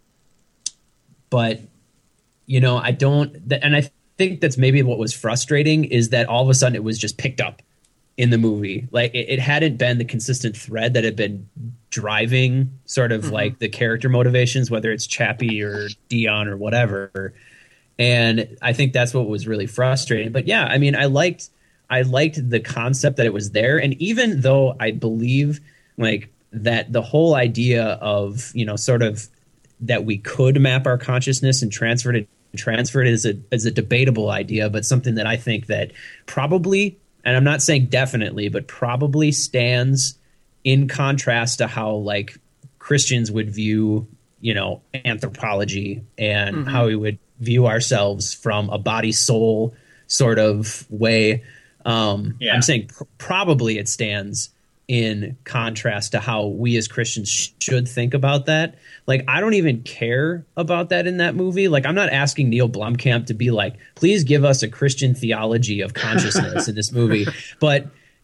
but, you know, I don't, and I think that's maybe what was frustrating, is that all of a sudden it was just picked up in the movie. Like it, it hadn't been the consistent thread that had been driving sort of mm-hmm. like the character motivations, whether it's Chappie or Dion or whatever. And I think that's what was really frustrating. But yeah, I mean, I liked, I liked the concept that it was there. And even though I believe like that the whole idea of, you know, sort of that we could map our consciousness and transfer it, transfer it is a, is a debatable idea, but something that I think that probably, and I'm not saying definitely, but probably stands in contrast to how like Christians would view, you know, anthropology, and mm-hmm. how we would view ourselves from a body soul sort of way. Um, yeah. I'm saying pr- probably it stands in contrast to how we as Christians sh- should think about that. Like, I don't even care about that in that movie. Like, I'm not asking Neil Blomkamp to be like, please give us a Christian theology of consciousness in this movie. But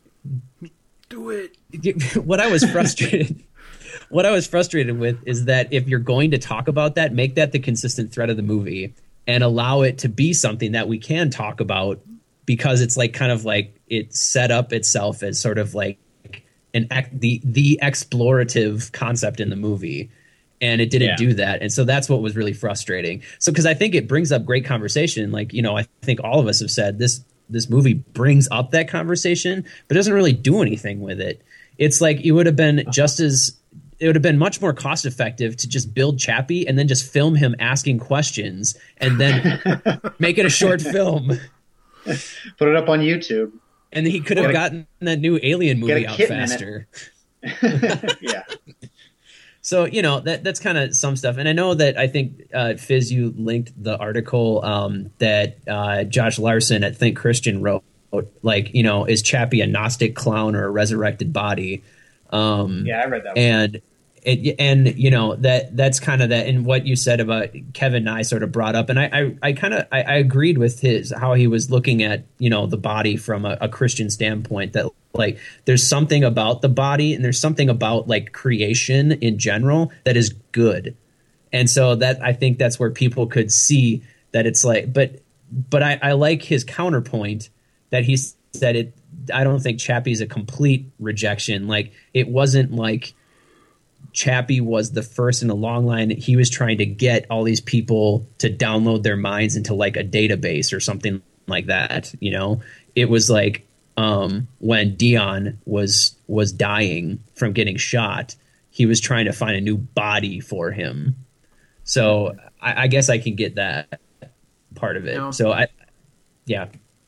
do it. What I was frustrated, what I was frustrated with is that if you're going to talk about that, make that the consistent thread of the movie and allow it to be something that we can talk about, because it's like kind of like it set up itself as sort of like an the the explorative concept in the movie, and it didn't yeah. do that. And so that's what was really frustrating. So because I think it brings up great conversation. Like, you know, I think all of us have said this this movie brings up that conversation, but doesn't really do anything with it. It's like it would have been just as it would have been much more cost effective to just build Chappie and then just film him asking questions and then make it a short film. Put it up on YouTube. And he could have gotten that new Alien movie out faster. Yeah. So, you know, that that's kind of some stuff. And I know that I think, uh, Fizz, you linked the article um, that uh, Josh Larson at Think Christian wrote. Like, you know, is Chappie a Gnostic clown or a resurrected body? Um, yeah, I read that one. And, it, and you know, that that's kind of that. And what you said about Kevin Nye sort of brought up. And I, I, I kind of I, I agreed with his how he was looking at, you know, the body from a, a Christian standpoint, that like there's something about the body and there's something about like creation in general that is good. And so that I think that's where people could see that it's like, but but I, I like his counterpoint that he said, it. I don't think Chappie's a complete rejection. Like, it wasn't like Chappie was the first in a long line. He was trying to get all these people to download their minds into like a database or something like that. You know, it was like um, when Dion was was dying from getting shot, he was trying to find a new body for him. So I, I guess I can get that part of it. No. So I, yeah.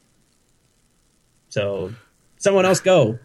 So someone else go.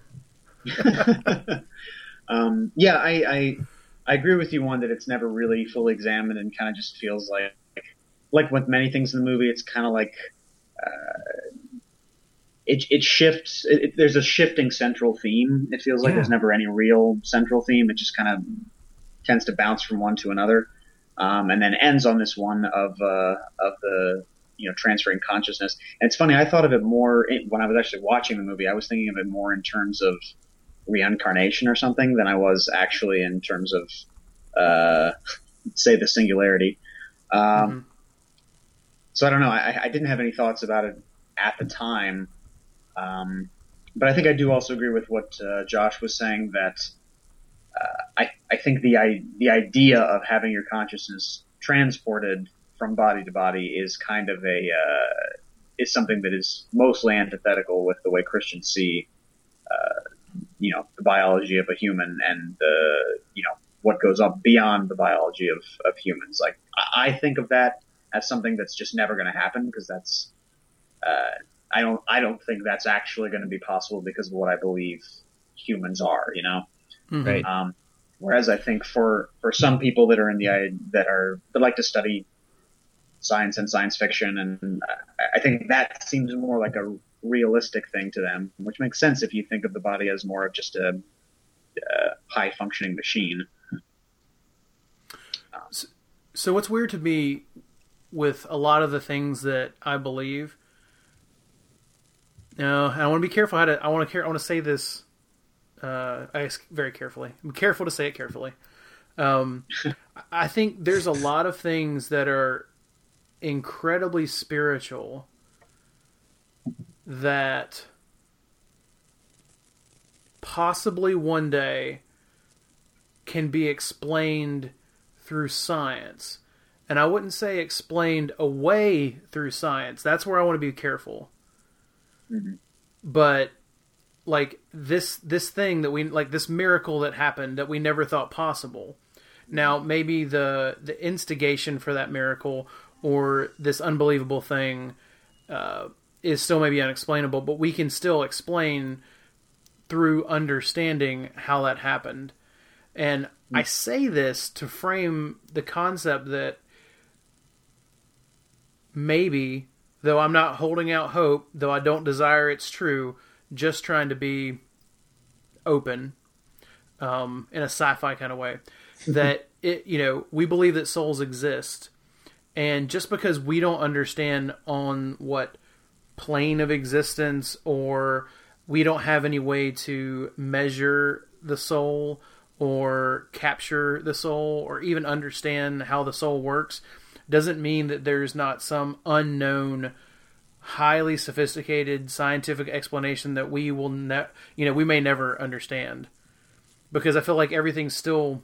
um, yeah, I, I I agree with you, one, that it's never really fully examined and kind of just feels like, like with many things in the movie, it's kind of like uh, it it shifts. It, it, there's a shifting central theme. It feels like yeah. there's never any real central theme. It just kind of tends to bounce from one to another, um, and then ends on this one of uh, of the. you know, transferring consciousness. And it's funny, I thought of it more when I was actually watching the movie. I was thinking of it more in terms of reincarnation or something than I was actually in terms of, uh, say, the singularity. Um, mm-hmm. So I don't know. I, I didn't have any thoughts about it at the time. Um, but I think I do also agree with what uh, Josh was saying, that uh, I, I think the, I, the idea of having your consciousness transported from body to body is kind of a uh, is something that is mostly antithetical with the way Christians see, uh, you know, the biology of a human and the you know what goes up beyond the biology of, of humans. Like I think of that as something that's just never going to happen, because that's uh, I don't I don't think that's actually going to be possible because of what I believe humans are. You know, mm-hmm. right? Um, whereas I think for for some people that are in the that are that like to study science and science fiction, and I think that seems more like a realistic thing to them, which makes sense if you think of the body as more of just a, a high functioning machine. So, so what's weird to me with a lot of the things that I believe, you know, and I want to be careful how to, I want to care, I want to say this, uh, I guess very carefully. I'm careful to say it carefully. Um, I think there's a lot of things that are incredibly spiritual that possibly one day can be explained through science. And I wouldn't say explained away through science. That's where I want to be careful. Mm-hmm. But like this this thing that we like this miracle that happened that we never thought possible. Now maybe the the instigation for that miracle or this unbelievable thing uh, is still maybe unexplainable, but we can still explain through understanding how that happened. And mm-hmm. I say this to frame the concept that maybe, though I'm not holding out hope, though I don't desire it's true, just trying to be open um, in a sci-fi kind of way, that it, you know, we believe that souls exist. And just because we don't understand on what plane of existence, or we don't have any way to measure the soul or capture the soul or even understand how the soul works, doesn't mean that there's not some unknown, highly sophisticated scientific explanation that we will ne- you know, we may never understand. Because I feel like everything's still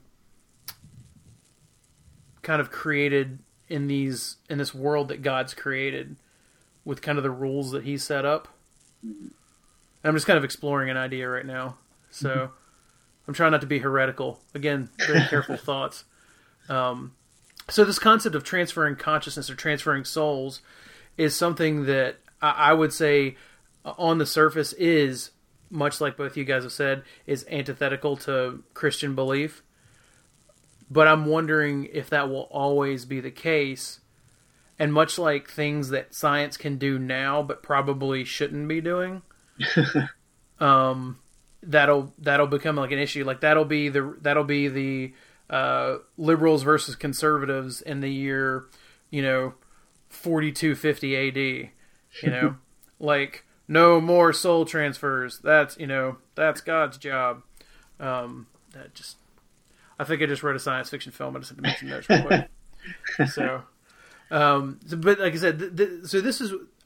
kind of created in these in this world that God's created with kind of the rules that he set up. I'm just kind of exploring an idea right now. So mm-hmm. I'm trying not to be heretical. Again, very careful thoughts. Um, so this concept of transferring consciousness or transferring souls is something that I, I would say on the surface is, much like both you guys have said, is antithetical to Christian belief. But I'm wondering if that will always be the case. And much like things that science can do now, but probably shouldn't be doing, um, that'll that'll become like an issue. Like that'll be the that'll be the uh, liberals versus conservatives in the year, you know, forty-two fifty A D. You know, like no more soul transfers. That's you know that's God's job. Um, that just. I think I just read a science fiction film. I just had to make some notes real quick. So, um, so, but like I said, th- th- so this is,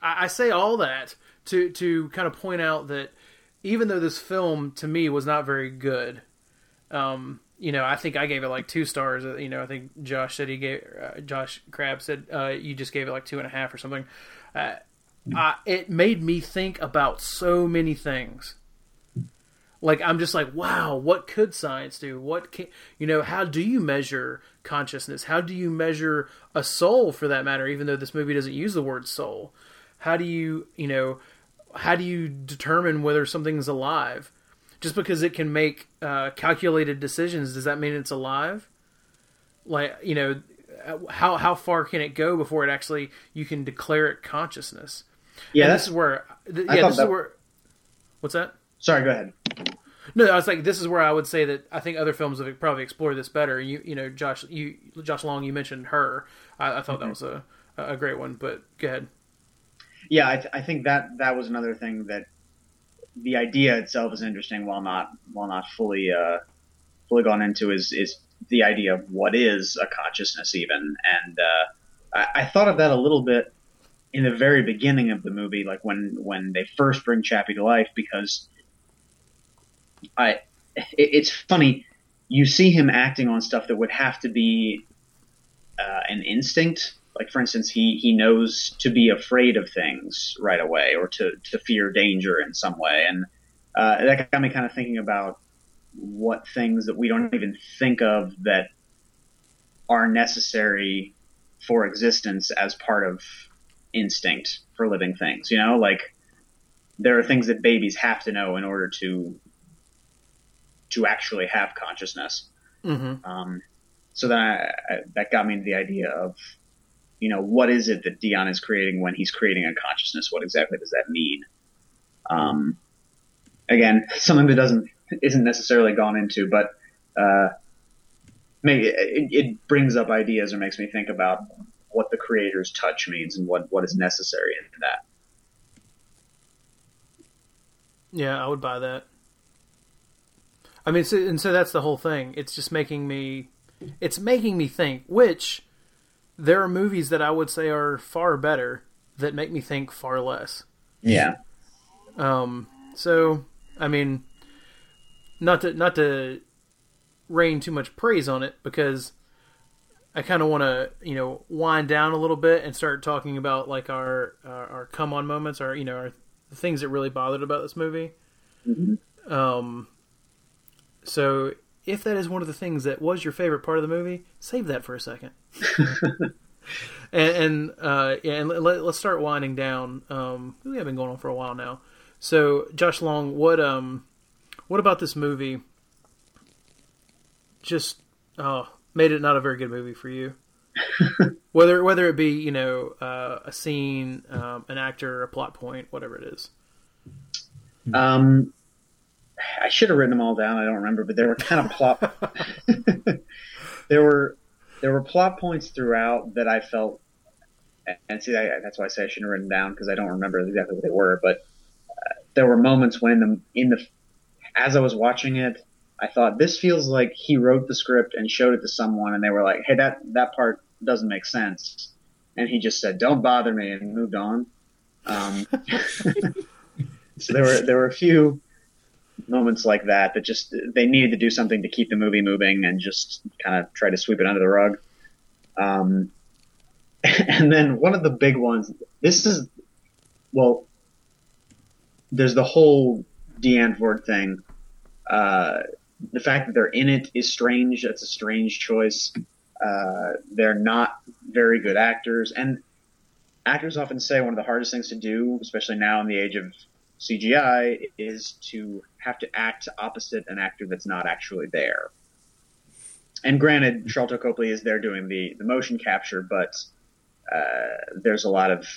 I, I say all that to to kind of point out that even though this film to me was not very good, um, you know, I think I gave it like two stars. You know, I think Josh said he gave uh, Josh Crab said uh, you just gave it like two and a half or something. Uh, I, it made me think about so many things. Like, I'm just like, wow, what could science do? What can, you know, how do you measure consciousness? How do you measure a soul, for that matter, even though this movie doesn't use the word soul? How do you, you know, how do you determine whether something's alive? Just because it can make uh, calculated decisions, does that mean it's alive? Like, you know, how how far can it go before it actually, you can declare it consciousness? Yeah, and that's this is where, th- I yeah, this that... is where, what's that? Sorry, go ahead. No, I was like, this is where I would say that I think other films have probably explored this better. You, you know, Josh, you, Josh Long, you mentioned Her. I, I thought mm-hmm. that was a, a great one. But go ahead. Yeah, I, th- I think that that was another thing that the idea itself is interesting, while not while not fully uh, fully gone into, is is the idea of what is a consciousness even. And uh, I, I thought of that a little bit in the very beginning of the movie, like when when they first bring Chappie to life, because. I, it's funny. You see him acting on stuff that would have to be uh, an instinct. Like, for instance, he, he knows to be afraid of things right away, or to, to fear danger in some way. And uh, that got me kind of thinking about what things that we don't even think of that are necessary for existence as part of instinct for living things. You know, like there are things that babies have to know in order to to actually have consciousness. Mm-hmm. Um, so that I, I, that got me to the idea of, you know, what is it that Dion is creating when he's creating a consciousness? What exactly does that mean? Um, again, something that doesn't isn't necessarily gone into, but uh, maybe it, it brings up ideas or makes me think about what the creator's touch means and what, what is necessary in that. Yeah, I would buy that. I mean, so, and so that's the whole thing. It's just making me, it's making me think, which there are movies that I would say are far better that make me think far less. Yeah. Um, so, I mean, not to, not to rain too much praise on it, because I kind of want to, you know, wind down a little bit and start talking about like our, our, our come on moments, our, you know, our, the things that really bothered about this movie. Mm-hmm. Um, So, if that is one of the things that was your favorite part of the movie, save that for a second. and and, uh, yeah, and let, let's start winding down. Um, we have been going on for a while now. So, Josh Long, what um, what about this movie just uh, made it not a very good movie for you? whether whether it be, you know, uh, a scene, um, an actor, a plot point, whatever it is. Um. I should have written them all down. I don't remember, but there were kind of plot. there were there were plot points throughout that I felt, and see, I, that's why I say I shouldn't have written down, because I don't remember exactly what they were. But uh, there were moments when in the in the as I was watching it, I thought, this feels like he wrote the script and showed it to someone, and they were like, "Hey, that that part doesn't make sense," and he just said, "Don't bother me," and moved on. Um, so there were there were a few moments like that that just, they needed to do something to keep the movie moving and just kind of try to sweep it under the rug. Um, and then one of the big ones, this is, well, there's the whole Deanne Ford thing. Uh, the fact that they're in it is strange. That's a strange choice. Uh, they're not very good actors, and actors often say one of the hardest things to do, especially now in the age of C G I, is to have to act opposite an actor that's not actually there. And granted, Sharlto Copley is there doing the, the motion capture, but uh, there's a lot of,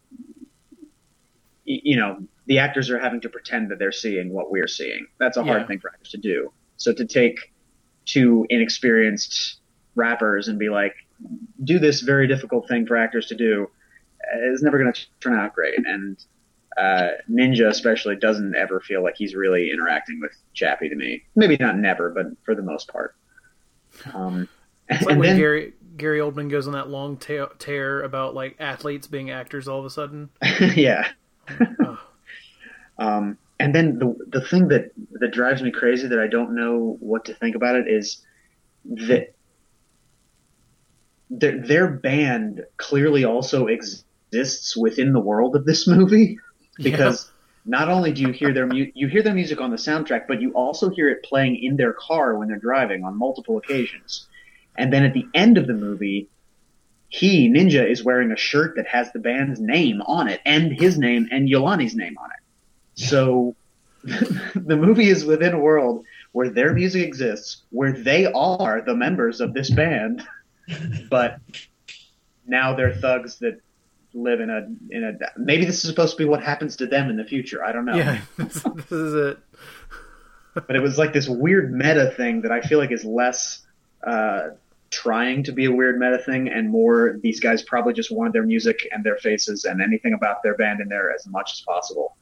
you know, the actors are having to pretend that they're seeing what we're seeing. That's a hard yeah. thing for actors to do. So to take two inexperienced rappers and be like, do this very difficult thing for actors to do, is never going to turn out great. And Uh, Ninja especially doesn't ever feel like he's really interacting with Chappie to me. Maybe not never, but for the most part. Um, it's like when then, Gary Gary Oldman goes on that long ta- tear about like athletes being actors all of a sudden. Yeah. Oh. Um, and then the the thing that, that drives me crazy that I don't know what to think about it is that their, their band clearly also exists within the world of this movie, because yeah. not only do you hear their mu- you hear their music on the soundtrack, but you also hear it playing in their car when they're driving on multiple occasions. And then at the end of the movie, he, Ninja, is wearing a shirt that has the band's name on it, and his name, and Yolani's name on it. So the movie is within a world where their music exists, where they are the members of this band, but now they're thugs that live in a in a. Maybe this is supposed to be what happens to them in the future. I don't know. Yeah, this, this is it. But it was like this weird meta thing that I feel like is less uh, trying to be a weird meta thing and more these guys probably just wanted their music and their faces and anything about their band in there as much as possible.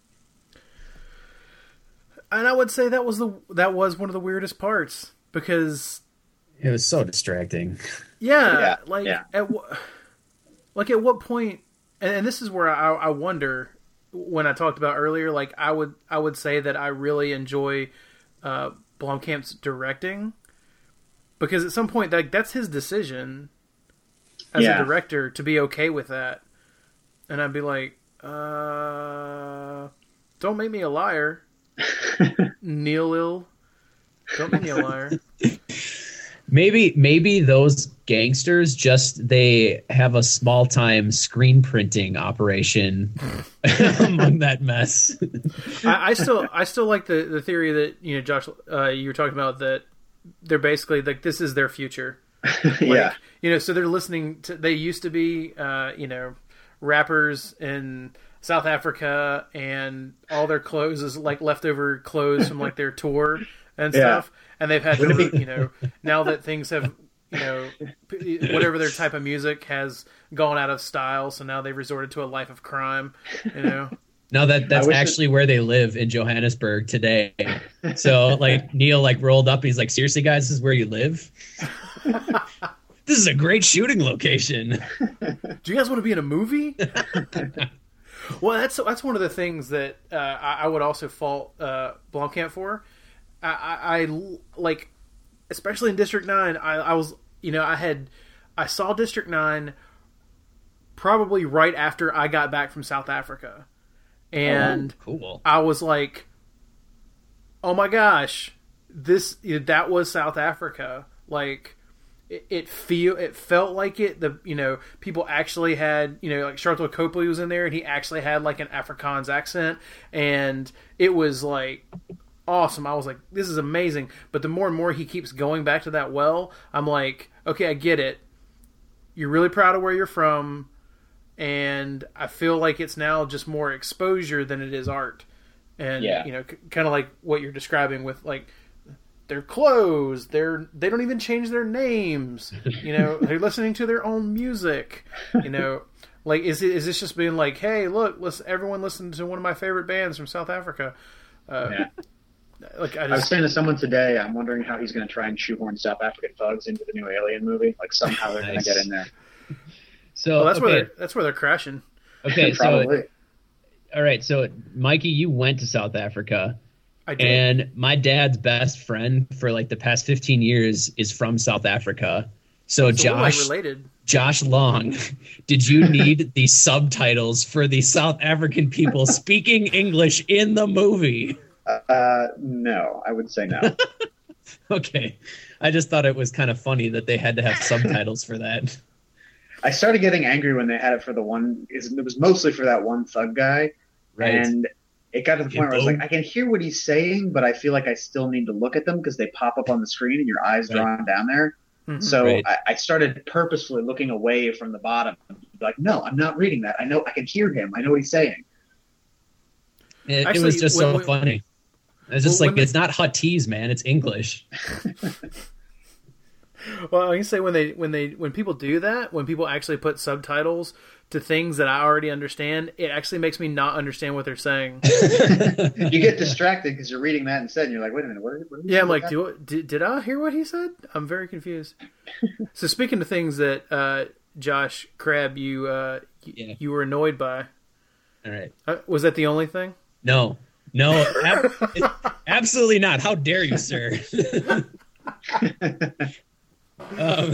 And I would say that was the that was one of the weirdest parts, because it was so distracting. Yeah, yeah like yeah. at like at what point? And, and this is where I, I wonder when I talked about earlier. Like I would I would say that I really enjoy uh, Blomkamp's directing, because at some point like that's his decision as yeah. a director to be okay with that, and I'd be like, uh, don't make me a liar. Neil Ill, don't make me a liar. Maybe maybe those gangsters just they have a small time screen printing operation among that mess. I, I still I still like the, the theory that you know Josh uh, you were talking about, that they're basically like this is their future. Like, yeah, you know, so they're listening to. They used to be uh, you know rappers in South Africa, and all their clothes is like leftover clothes from like their tour and yeah. stuff. And they've had to, you know, now that things have, you know, whatever their type of music has gone out of style, so now they've resorted to a life of crime, you know. No, that that's actually it... where they live in Johannesburg today. So like Neil like rolled up, he's like, seriously guys, this is where you live? This is a great shooting location. Do you guys want to be in a movie? Well, that's that's one of the things that uh, I, I would also fault uh, Blomkamp for. I, I, I like, especially in District Nine. I, I was, you know, I had, I saw District Nine probably right after I got back from South Africa, and oh, cool. I was like, oh my gosh, this that was South Africa. Like, it, it feel it felt like it. The you know people actually had you know like Sharlto Copley was in there, and he actually had like an Afrikaans accent, and it was like awesome. I was like, this is amazing. But the more and more he keeps going back to that well, I'm like, okay, I get it. You're really proud of where you're from, and I feel like it's now just more exposure than it is art. And yeah. you know, c- kind of like what you're describing with like their clothes. They're they don't even change their names. You know, they're listening to their own music. You know, like is it is this just being like, hey, look, let's everyone listen to one of my favorite bands from South Africa. Uh, yeah. Like I, just, I was saying to someone today, I'm wondering how he's going to try and shoehorn South African thugs into the new Alien movie. Like somehow they're nice. going to get in there. So well, that's okay. where they're, that's where they're crashing. Okay, Probably. so all right, so Mikey, you went to South Africa. I did. And my dad's best friend for like the past fifteen years is from South Africa. So, so Josh, related. Josh Long, did you need the subtitles for the South African people speaking English in the movie? Uh, no, I would say no. Okay. I just thought it was kind of funny that they had to have subtitles for that. I started getting angry when they had it for the one, it was mostly for that one thug guy. Right. And it got to the point where I was like, I can hear what he's saying, but I feel like I still need to look at them because they pop up on the screen and your eyes right. drawn down there. Mm-hmm. So right. I, I started purposefully looking away from the bottom. Like, no, I'm not reading that. I know I can hear him. I know what he's saying. It, Actually, it was just when, so when, funny. It's just well, like, it's not Huttese, man. It's English. Well, I can say when they when they when people do that, when people actually put subtitles to things that I already understand, it actually makes me not understand what they're saying. You get distracted because you're reading that instead, and you're like, "Wait a minute, what?" what yeah, I'm like, Do, did did I hear what he said? I'm very confused. So speaking of things that uh, Josh Crab, you uh, yeah. you were annoyed by. All right, uh, was that the only thing? No, no, ab- absolutely not. How dare you, sir? um,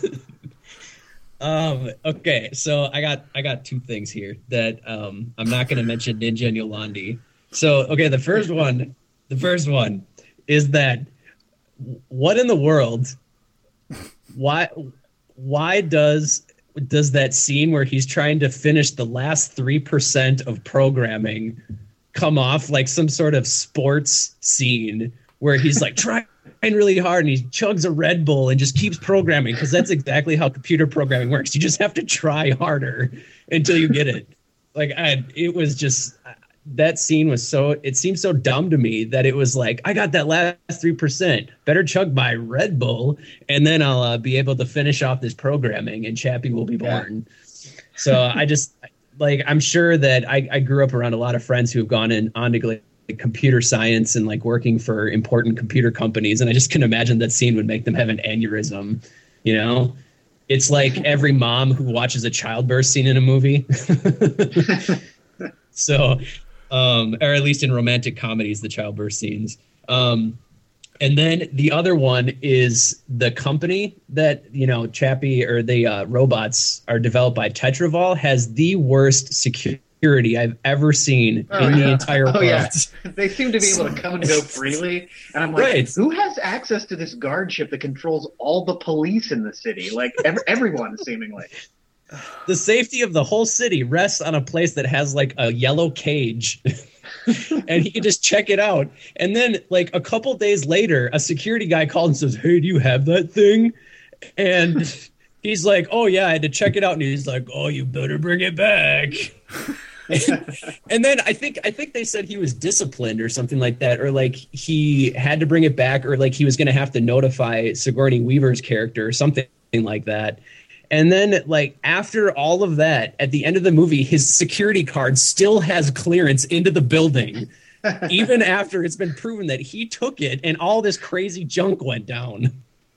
um, okay, so I got I got two things here that um, I'm not going to mention Ninja and Yolandi. So, okay, the first one, the first one is that what in the world? Why why does does that scene where he's trying to finish the last three percent of programming come off like some sort of sports scene where he's like trying really hard and he chugs a Red Bull and just keeps programming? Because that's exactly how computer programming works. You just have to try harder until you get it. Like, I, it was just, that scene was so, it seemed so dumb to me that it was like, I got that last three percent, better chug my Red Bull, and then I'll uh, be able to finish off this programming and Chappie will be born. Yeah. So I just, like, I'm sure that I, I grew up around a lot of friends who have gone in on to like, computer science and like working for important computer companies, and I just can imagine that scene would make them have an aneurysm. You know, it's like every mom who watches a childbirth scene in a movie. So, um, or at least in romantic comedies, the childbirth scenes. Um, and then the other one is the company that, you know, Chappie or the uh, robots are developed by Tetraval has the worst security I've ever seen oh, in yeah. the entire world. Oh, yeah. They seem to be able to come and go freely. And I'm like, right. Who has access to this guard ship that controls all the police in the city? Like, ev- everyone, seemingly. The safety of the whole city rests on a place that has, like, a yellow cage. And he can just check it out. And then, like, a couple days later, a security guy called and says, "Hey, do you have that thing?" And he's like, "Oh, yeah, I had to check it out." And he's like, "Oh, you better bring it back." And then I think I think they said he was disciplined or something like that, or like he had to bring it back, or like he was going to have to notify Sigourney Weaver's character or something like that. And then, like, after all of that, at the end of the movie, his security card still has clearance into the building, even after it's been proven that he took it and all this crazy junk went down.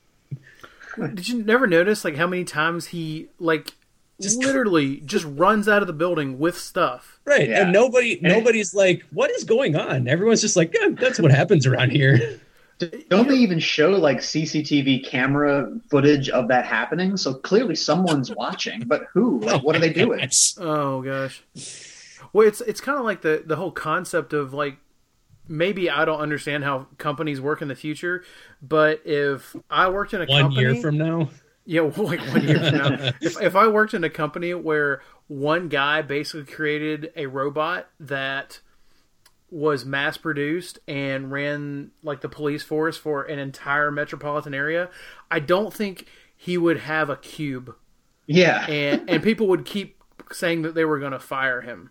Did you never notice, like, how many times he, like, just literally just runs out of the building with stuff? Right, yeah. And nobody, nobody's like, "What is going on?" Everyone's just like, yeah, "That's what happens around here." Don't they even show, like, C C T V camera footage of that happening? So clearly someone's watching, but who? Like, what are they doing? Oh, gosh. Well, it's it's kind of like the, the whole concept of, like, maybe I don't understand how companies work in the future, but if I worked in a one company... One year from now? Yeah, like one year from now. If, if I worked in a company where one guy basically created a robot that was mass-produced and ran, like, the police force for an entire metropolitan area, I don't think he would have a cube. Yeah. And, and people would keep saying that they were going to fire him.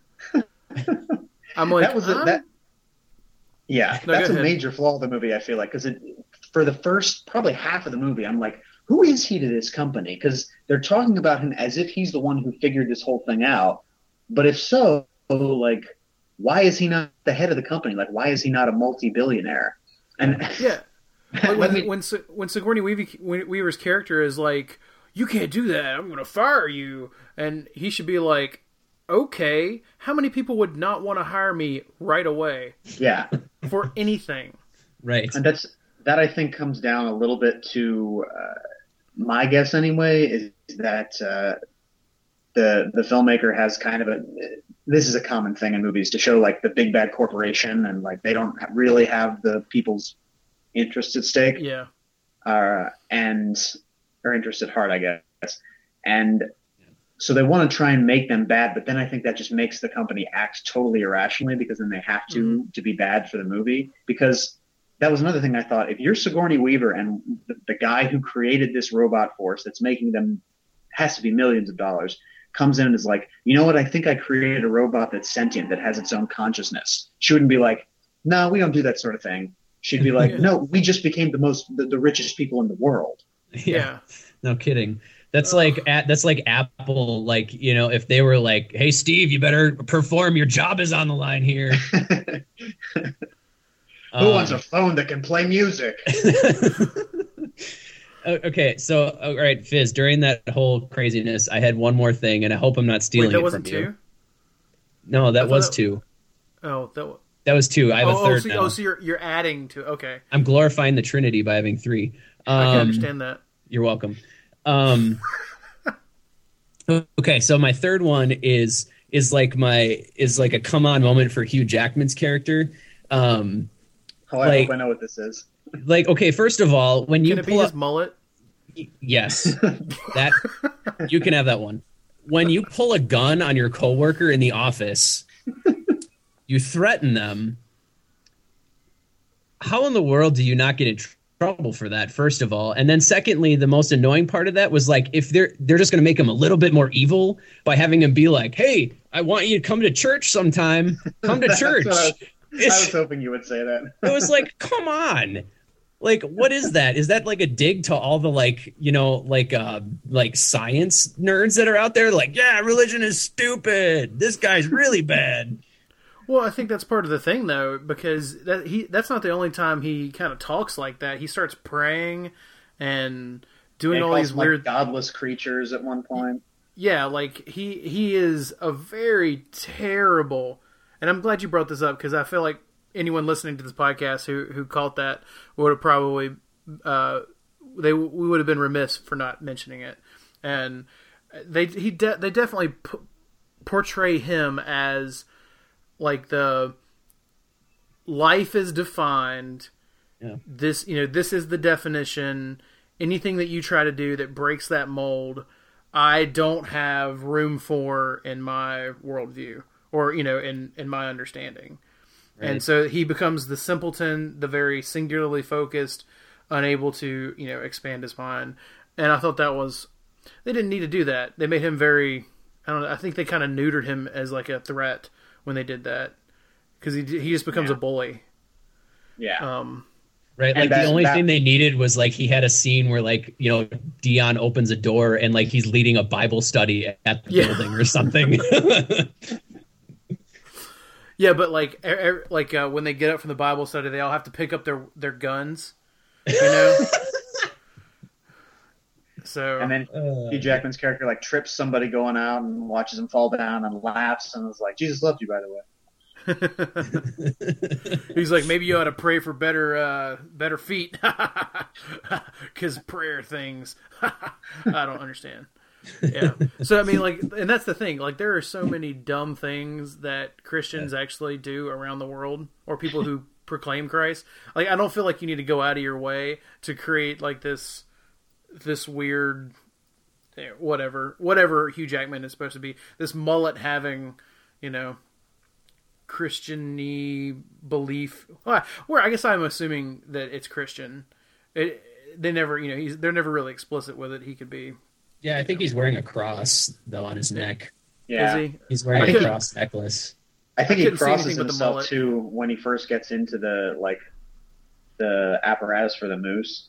I'm like, that was a, that. Yeah, no, that's a major flaw of the movie, I feel like, because for the first probably half of the movie, I'm like, who is he to this company? Because they're talking about him as if he's the one who figured this whole thing out. But if so, like, why is he not the head of the company? Like, why is he not a multi-billionaire? And yeah, when when, when, when Sigourney Weaver's character is like, "You can't do that. I'm going to fire you," and he should be like, "Okay, how many people would not want to hire me right away?" Yeah, for anything. Right, and that's that. I think comes down a little bit to uh, my guess anyway, is that uh, the the filmmaker has kind of a. This is a common thing in movies to show, like, the big bad corporation, and, like, they don't really have the people's interest at stake. Yeah. Uh, and or interest at heart, I guess. And so they want to try and make them bad, but then I think that just makes the company act totally irrationally, because then they have to mm-hmm. to be bad for the movie. Because that was another thing I thought. If you're Sigourney Weaver and the, the guy who created this robot force that's making them has to be millions of dollars, comes in and is like, "You know what? I think I created a robot that's sentient, that has its own consciousness." She wouldn't be like, "No, we don't do that sort of thing." She'd be like, yeah. "No, we just became the most, the, the richest people in the world." Yeah, no kidding. That's like at, that's like Apple, like, you know, if they were like, "Hey, Steve, you better perform. Your job is on the line here." Who um, wants a phone that can play music? Okay, so all right, Fizz. During that whole craziness, I had one more thing, and I hope I'm not stealing Wait, that it wasn't from two? you. No, that was that- two. Oh, that. w- That was two. I have Oh, a third oh, so, now. oh, so you're you're adding to. Okay, I'm glorifying the Trinity by having three. Um, I can understand that. You're welcome. Um, okay, so my third one is is like my is like a come on moment for Hugh Jackman's character. Um, Oh, I Like- hope I know what this is. like, okay, first of all, when you Can it be pull his up, mullet? yes, that you can have that one. When you pull a gun on your coworker in the office, you threaten them. How in the world do you not get in tr- trouble for that? First of all, and then secondly, the most annoying part of that was like if they're they're just going to make him a little bit more evil by having him be like, "Hey, I want you to come to church sometime. Come to That's church." what I was, I It's- was hoping you would say that. it was like, come on. Like, what is that? Is that like a dig to all the like, you know, like uh like science nerds that are out there? Like, yeah, religion is stupid. This guy's really bad. Well, I think that's part of the thing, though, because that he that's not the only time he kind of talks like that. He starts praying and doing He all calls these them, like, weird. godless creatures at one point. Yeah, like he he is a very terrible. And I'm glad you brought this up because I feel like anyone listening to this podcast who who caught that would have probably uh, they we would have been remiss for not mentioning it. And they he de- they definitely p- portray him as like the life is defined. Yeah. This you know this is the definition. Anything that you try to do that breaks that mold, I don't have room for in my worldview. Or, you know, in, in my understanding. Right. And so he becomes the simpleton, the very singularly focused, unable to, you know, expand his mind. And I thought that was... They didn't need to do that. They made him very... I don't know, I think they kind of neutered him as like a threat when they did that. Because he, he just becomes Yeah. a bully. Yeah. Um, Right? And Like that- the only that- thing they needed was like he had a scene where like, you know, Dion opens a door and like he's leading a Bible study at the Yeah. building or something. yeah, but like er, er, like uh, when they get up from the Bible study, they all have to pick up their, their guns. You know? So... And then Uh, Hugh Jackman's character like trips somebody going out and watches him fall down and laughs and is like, "Jesus loved you, by the way." He's like, maybe you ought to pray for better, uh, better feet, because prayer things. I don't understand. Yeah. So I mean, like, and that's the thing. Like, there are so many dumb things that Christians actually do around the world, or people who proclaim Christ. Like, I don't feel like you need to go out of your way to create like this, this weird, whatever, whatever Hugh Jackman is supposed to be. This mullet having, you know. Christian-y belief. Well, where I guess I'm assuming that it's Christian. It, they never, you know, he's they're never really explicit with it. He could be. yeah, I think he's wearing a cross though on his neck. Yeah. Is he? He's wearing I a could- cross necklace. I think I he couldn't see crosses anything but the himself mullet. too when he first gets into the like the apparatus for the moose.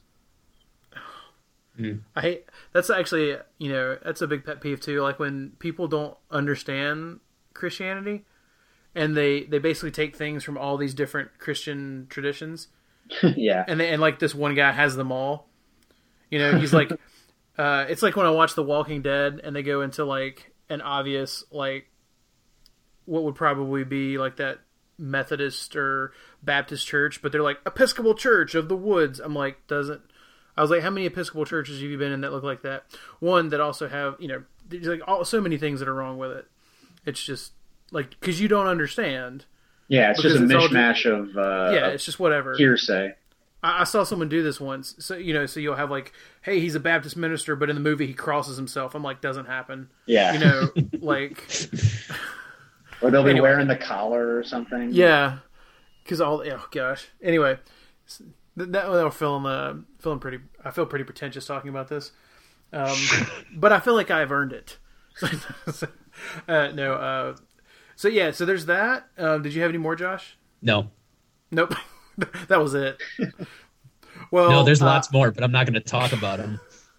I hate. That's actually, you know, that's a big pet peeve too. Like when people don't understand Christianity, and they they basically take things from all these different Christian traditions. Yeah. And they, and like this one guy has them all. You know, he's like, uh, it's like when I watch The Walking Dead and they go into like an obvious like, what would probably be like that Methodist or Baptist church, but they're like Episcopal Church of the Woods. I'm like, doesn't. I was like, how many Episcopal churches have you been in that look like that? One that also have, you know, there's like all, so many things that are wrong with it. It's just like because you don't understand. Yeah, it's just a Because it's all mishmash of uh, Yeah, of it's just whatever. hearsay. I, I saw someone do this once. So you know, so you'll have like, hey, he's a Baptist minister, but in the movie he crosses himself. I'm like, doesn't happen. Yeah. You know, like, Or they'll be Anyway. wearing the collar or something. yeah, because all, oh gosh. Anyway, that that will feeling uh, feeling pretty. I feel pretty pretentious talking about this, um, but I feel like I've earned it. uh, no, uh, so yeah, so there's that. Um, did you have any more, Josh? No, Nope, that was it. Well, no, there's uh, lots more, but I'm not going to talk about them.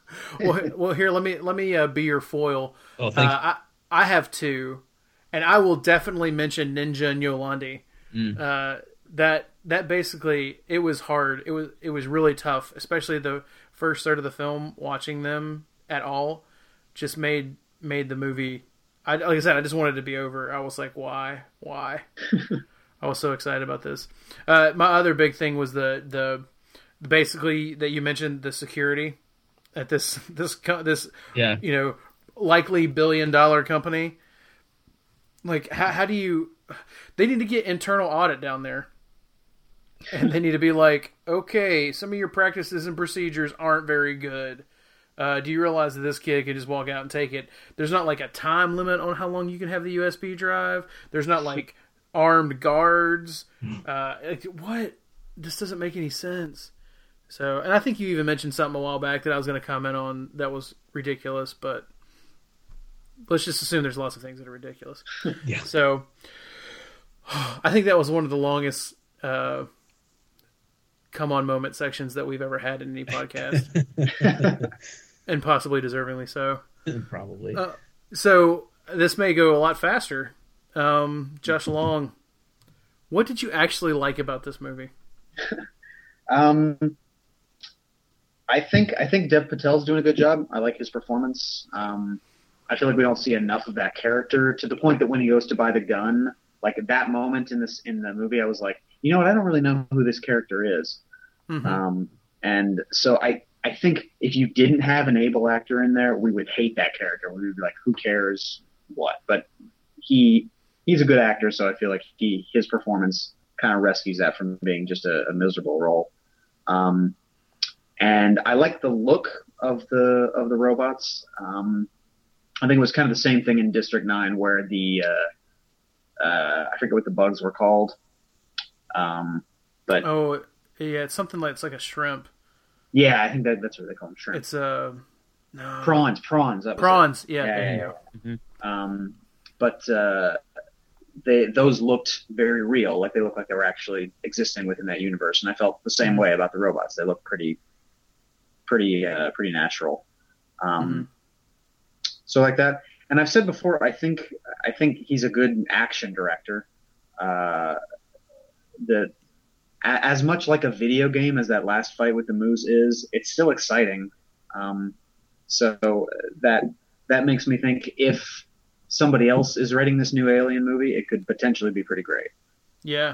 well, well, here let me let me uh, be your foil. Oh, thank uh, you. I I have two, and I will definitely mention Ninja and Yolandi. Mm. Uh, that that basically it was hard. It was it was really tough, especially the first third of the film. Watching them at all just made made the movie. I, like I said, I just wanted it to be over. I was like, why, why? I was so excited about this. Uh, my other big thing was the the basically that you mentioned the security at this this co- this Yeah. you know likely billion dollar company. Like how how do you? They need to get internal audit down there, and they need to be like, okay, some of your practices and procedures aren't very good. Uh, do you realize that this kid can just walk out and take it? There's not like a time limit on how long you can have the U S B drive. There's not like armed guards. Uh, like, what? This doesn't make any sense. So, and I think you even mentioned something a while back that I was going to comment on that was ridiculous, but let's just assume there's lots of things that are ridiculous. Yeah. So, I think that was one of the longest uh, come on moment sections that we've ever had in any podcast. And possibly deservingly so. Probably. Uh, so this may go a lot faster. Um, Josh Long, what did you actually like about this movie? Um, I think I think Dev Patel's doing a good job. I like his performance. Um, I feel like we don't see enough of that character to the point that when he goes to buy the gun, like at that moment in this in the movie, I was like, you know what? I don't really know who this character is. Mm-hmm. Um, and so I. I think if you didn't have an able actor in there, we would hate that character. We would be like, who cares what? But he he's a good actor, so I feel like he his performance kind of rescues that from being just a, a miserable role. Um, and I like the look of the of the robots. Um, I think it was kind of the same thing in District nine where the uh, uh, I forget what the bugs were called. Um, but Oh, yeah, it's something like it's like a shrimp. yeah, I think that that's what they call them, shrimp. It's uh, no. Prawns, prawns. That was Prawns, it. yeah. yeah, there yeah, you yeah. go. Mm-hmm. Um, but uh, they those looked very real, like they looked like they were actually existing within that universe. And I felt the same way about the robots. They look pretty, pretty, uh, pretty natural. Um, Mm-hmm. So like that. And I've said before, I think I think he's a good action director. Uh, the as much like a video game as that last fight with the Moose is, it's still exciting. Um, so that that makes me think if somebody else is writing this new Alien movie, it could potentially be pretty great. Yeah.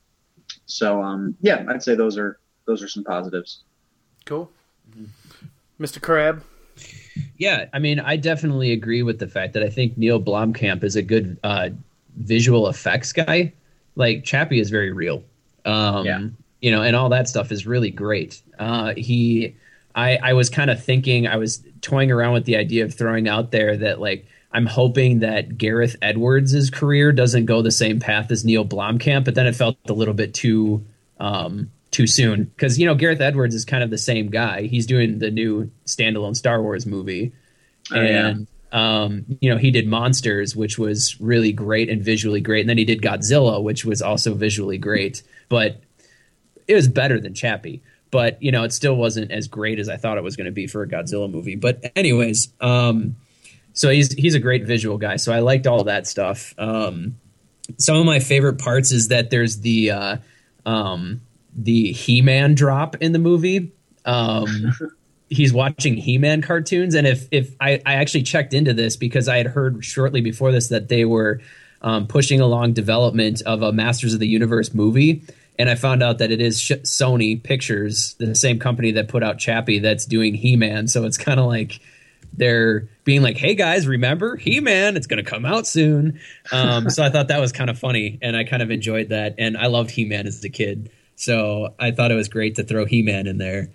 So um, yeah, I'd say those are those are some positives. Cool. Mm-hmm. Mister Crab. Yeah, I mean, I definitely agree with the fact that I think Neil Blomkamp is a good uh, visual effects guy. Like Chappie is very real. Um, Yeah. You know, and all that stuff is really great. Uh, he, I, I was kind of thinking, I was toying around with the idea of throwing out there that like I'm hoping that Gareth Edwards' career doesn't go the same path as Neil Blomkamp, but then it felt a little bit too um, too soon because you know Gareth Edwards is kind of the same guy. He's doing the new standalone Star Wars movie, Oh, yeah. and um, you know he did Monsters, which was really great and visually great, and then he did Godzilla, which was also visually great, but it was better than Chappie. But you know it still wasn't as great as I thought it was going to be for a Godzilla movie. But anyways. Um, So he's he's a great visual guy. So I liked all that stuff. Um, some of my favorite parts is that there's the uh, um, the He-Man drop in the movie. Um, he's watching He-Man cartoons, and if if I, I actually checked into this because I had heard shortly before this that they were um, pushing along development of a Masters of the Universe movie, and I found out that it is Sh- Sony Pictures, the same company that put out Chappie, that's doing He-Man. So it's kind of like they're being like, hey guys, remember He-Man? It's going to come out soon. Um, so I thought that was kind of funny and I kind of enjoyed that. And I loved He-Man as a kid. So I thought it was great to throw He-Man in there.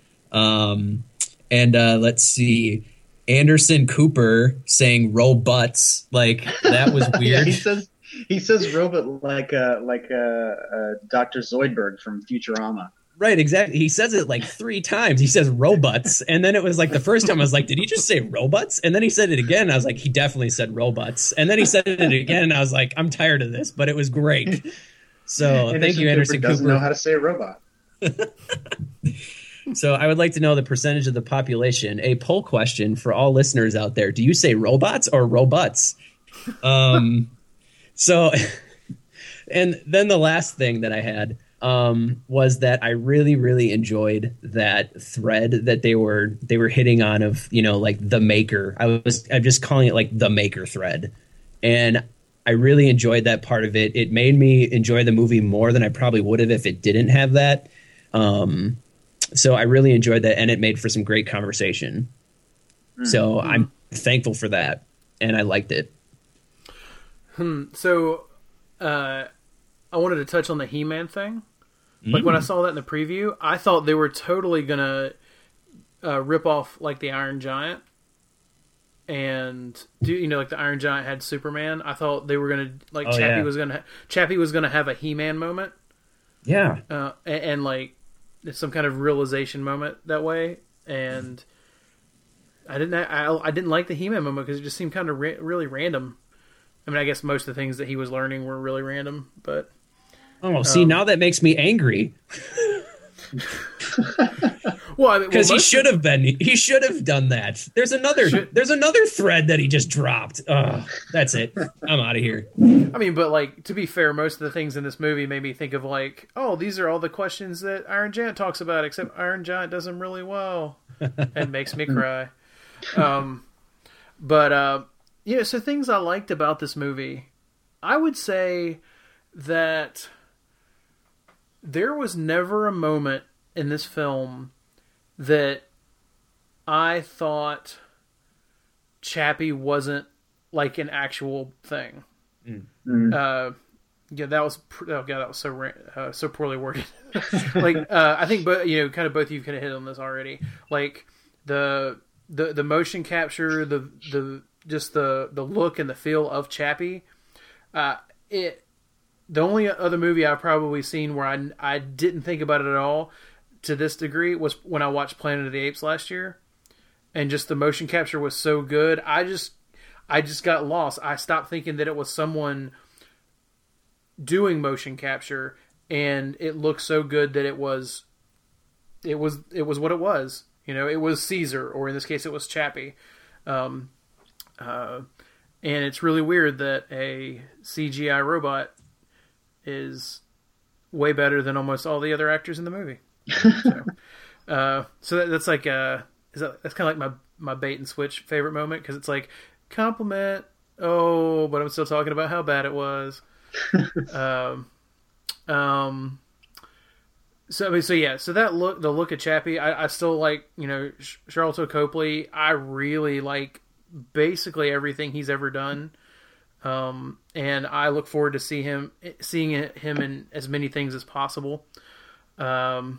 Um, and uh, let's see, Anderson Cooper saying robots. Like that was weird. Yeah, he says, he says robot like, uh, like, uh, uh, Doctor Zoidberg from Futurama. Right, exactly. He says it like three times. He says robots. And then it was like the first time I was like, did he just say robots? And then he said it again. I was like, he definitely said robots. And then he said it again. And I was like, I'm tired of this, but it was great. So Anderson thank you, Anderson Cooper. Doesn't Cooper. know how to say robot. So I would like to know the percentage of the population. A poll question for all listeners out there. Do you say robots or robots? Um, so, and then the last thing that I had um, was that I really, really enjoyed that thread that they were they were hitting on of, you know, like the maker. I was I'm just calling it like the maker thread, and I really enjoyed that part of it. It made me enjoy the movie more than I probably would have if it didn't have that. Um, so I really enjoyed that, and it made for some great conversation. Mm-hmm. So I'm thankful for that, and I liked it. Hmm. So uh, I wanted to touch on the He-Man thing. Like mm. when I saw that in the preview, I thought they were totally gonna uh, rip off like the Iron Giant, and do you know like the Iron Giant had Superman? I thought they were gonna like oh, Chappie yeah. was gonna Chappie was gonna have a He-Man moment, yeah, uh, and, and like some kind of realization moment that way. And I didn't I, I didn't like the He-Man moment because it just seemed kind of ra- really random. I mean, I guess most of the things that he was learning were really random, but. Oh, see, um, now that makes me angry. Well, I mean, because well, he should have been. He should have done that. There's another. Should, there's another thread that he just dropped. Oh, that's it. I'm out of here. I mean, but like to be fair, most of the things in this movie made me think of like, oh, these are all the questions that Iron Giant talks about, except Iron Giant does them really well, and makes me cry. Um, but uh, yeah, so things I liked about this movie, I would say that. There was never a moment in this film that I thought Chappie wasn't like an actual thing. Mm. Uh, yeah, that was oh god, that was so uh, so poorly worded. like uh, I think, but you know, kind of both of you kind of hit on this already. Like the the the motion capture, the the just the the look and the feel of Chappie. Uh, it. The only other movie I've probably seen where I, I didn't think about it at all to this degree was when I watched Planet of the Apes last year, and just the motion capture was so good. I just I just got lost. I stopped thinking that it was someone doing motion capture, and it looked so good that it was it was it was what it was. You know, it was Caesar, or in this case, it was Chappie. Um, uh, and it's really weird that a C G I robot is way better than almost all the other actors in the movie. So, uh, so that, that's like uh, is that, that's kind of like my, my bait and switch favorite moment, because it's like compliment, oh, but I'm still talking about how bad it was. um, um, so I mean, so yeah, so that look, the look of Chappie, I, I still like, you know, Sharlto Copley. I really like basically everything he's ever done. Um, and I look forward to see him, seeing him in as many things as possible. Um,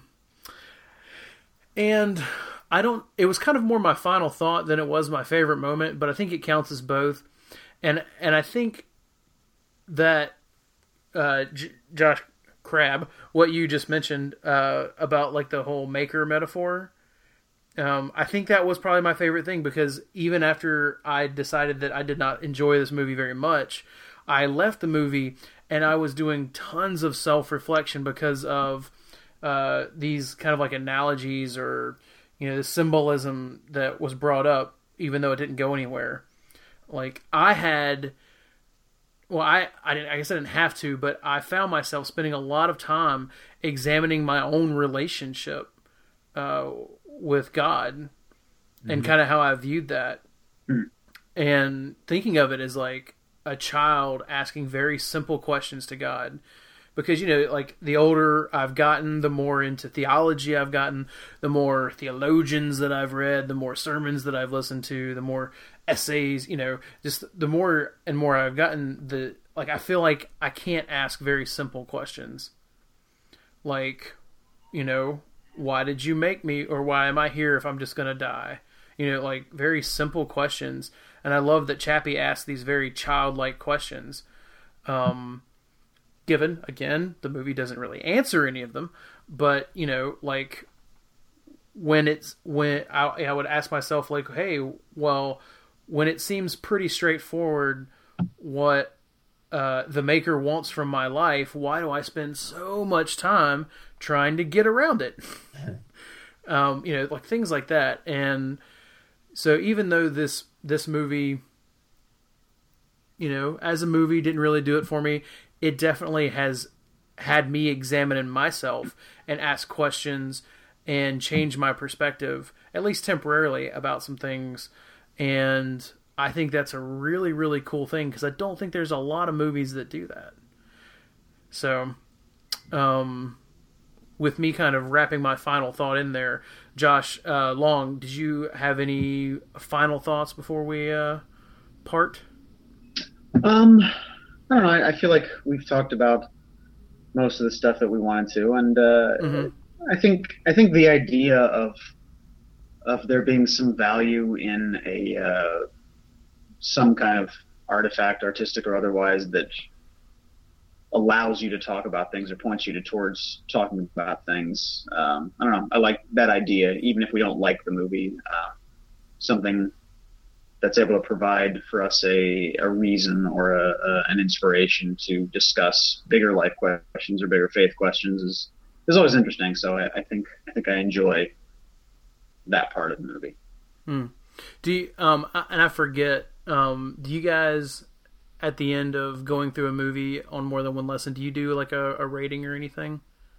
and I don't, it was kind of more my final thought than it was my favorite moment, but I think it counts as both. And, and I think that, uh, J- Josh Crab, what you just mentioned, uh, about like the whole maker metaphor, Um, I think that was probably my favorite thing, because even after I decided that I did not enjoy this movie very much, I left the movie and I was doing tons of self-reflection because of uh, these kind of like analogies or, you know, the symbolism that was brought up, even though it didn't go anywhere. Like I had, well, I, I, didn't, I guess I didn't have to, but I found myself spending a lot of time examining my own relationship uh with God, mm-hmm. and kind of how I viewed that, mm. and thinking of it as like a child asking very simple questions to God, because, you know, like the older I've gotten, the more into theology I've gotten, the more theologians that I've read, the more sermons that I've listened to, the more essays, you know, just the more and more I've gotten, the like I feel like I can't ask very simple questions like, you know, why did you make me, or why am I here if I'm just going to die? You know, like very simple questions. And I love that Chappie asked these very childlike questions. Um, given, again, the movie doesn't really answer any of them, but, you know, like when it's, when I, I would ask myself like, hey, well, when it seems pretty straightforward what uh, the maker wants from my life, why do I spend so much time trying to get around it? Um, you know, like things like that. And so even though this this movie, you know, as a movie didn't really do it for me, it definitely has had me examining myself and ask questions and change my perspective, at least temporarily, about some things. And I think that's a really, really cool thing, because I don't think there's a lot of movies that do that. So, um, with me kind of wrapping my final thought in there, Josh uh, Long, did you have any final thoughts before we uh, part? Um, I don't know. I, I feel like we've talked about most of the stuff that we wanted to, and uh, mm-hmm. I think I think the idea of of there being some value in a uh, some kind of artifact, artistic or otherwise, that allows you to talk about things or points you to towards talking about things. Um, I don't know. I like that idea, even if we don't like the movie. Uh, something that's able to provide for us a, a reason or a, a, an inspiration to discuss bigger life questions or bigger faith questions is is always interesting. So I, I think I think I enjoy that part of the movie. Hmm. Do you, um, and I forget, um, do you guys, at the end of going through a movie on More Than One Lesson, do you do like a, a rating or anything?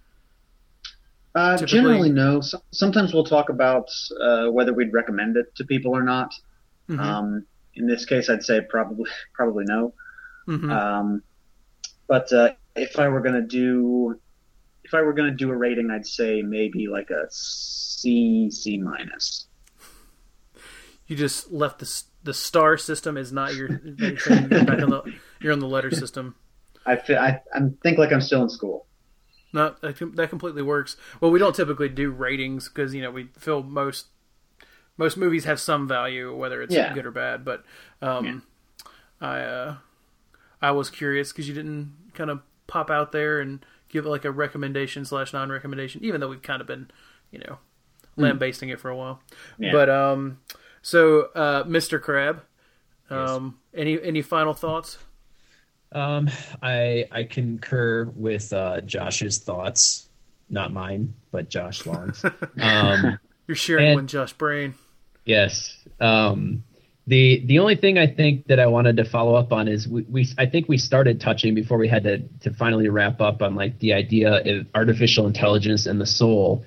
Uh, generally, no. So, sometimes we'll talk about uh, whether we'd recommend it to people or not. Mm-hmm. Um, in this case, I'd say probably probably no. Mm-hmm. Um, but uh, if I were going to do if I were going to do a rating, I'd say maybe like a C, C minus. You just left the the star system is not your. You're, back on the, you're on the letter system. I feel, I I think like I'm still in school. No, that, that completely works. Well, we don't typically do ratings because you know we feel most most movies have some value, whether it's yeah. good or bad. But um, yeah. I uh, I was curious because you didn't kind of pop out there and give it like a recommendation slash non-recommendation, even though we've kind of been, you know, lambasting mm. it for a while. Yeah. But um, so uh, Mister Crab, um, yes. any any final thoughts? Um, I I concur with uh, Josh's thoughts, not mine, but Josh Long's. Um, You're sharing and, one Josh Brain. Yes. Um, the the only thing I think that I wanted to follow up on is we, we I think we started touching before we had to to finally wrap up on like the idea of artificial intelligence and the soul.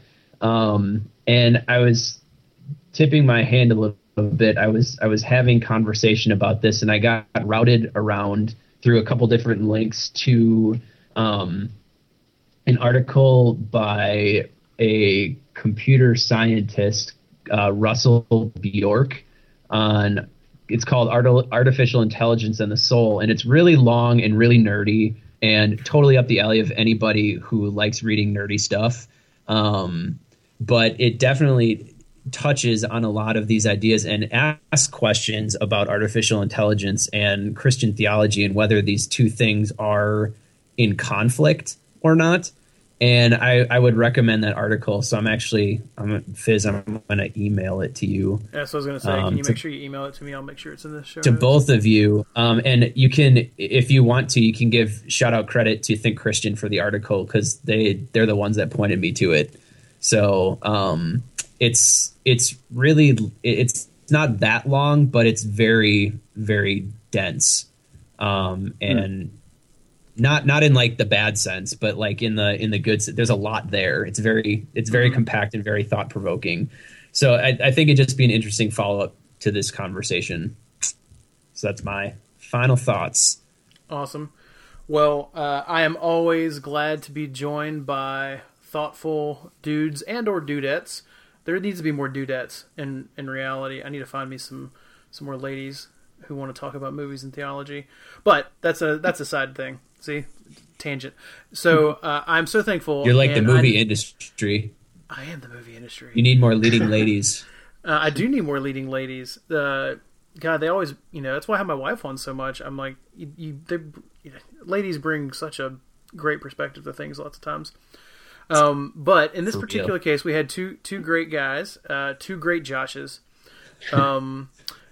Um, and I was tipping my hand a little, little bit. I was I was having conversation about this, and I got routed around through a couple different links to um, an article by a computer scientist, uh, Russell Bjork, on it's called Art- Artificial Intelligence and the Soul, and it's really long and really nerdy and totally up the alley of anybody who likes reading nerdy stuff. Um, but it definitely touches on a lot of these ideas and asks questions about artificial intelligence and Christian theology and whether these two things are in conflict or not. And I, I would recommend that article. So I'm actually, I'm Fizz, I'm going to email it to you. Yeah, so I was going to say, um, can you to, make sure you email it to me? I'll make sure it's in the show To notes. both of you. Um, and you can, if you want to, you can give shout out credit to Think Christian for the article because they, they're the ones that pointed me to it. So um, it's it's really, it's not that long, but it's very, very dense. Um, and... Hmm. Not not in like the bad sense, but like in the in the good sense. There's a lot there. It's very it's very mm-hmm. compact and very thought provoking. So I, I think it'd just be an interesting follow up to this conversation. So that's my final thoughts. Awesome. Well, uh, I am always glad to be joined by thoughtful dudes and or dudettes. There needs to be more dudettes in in reality. I need to find me some some more ladies who want to talk about movies and theology. But that's a that's a side thing. See, tangent. So uh, I'm so thankful. You're like the movie I, industry. I am the movie industry. You need more leading ladies. uh, I do need more leading ladies. Uh, God, they always, you know, that's why I have my wife on so much. I'm like, you, you, they, you know, ladies bring such a great perspective to things lots of times. Um, but in this For particular real. case, we had two two great guys, uh, two great Joshes. Um,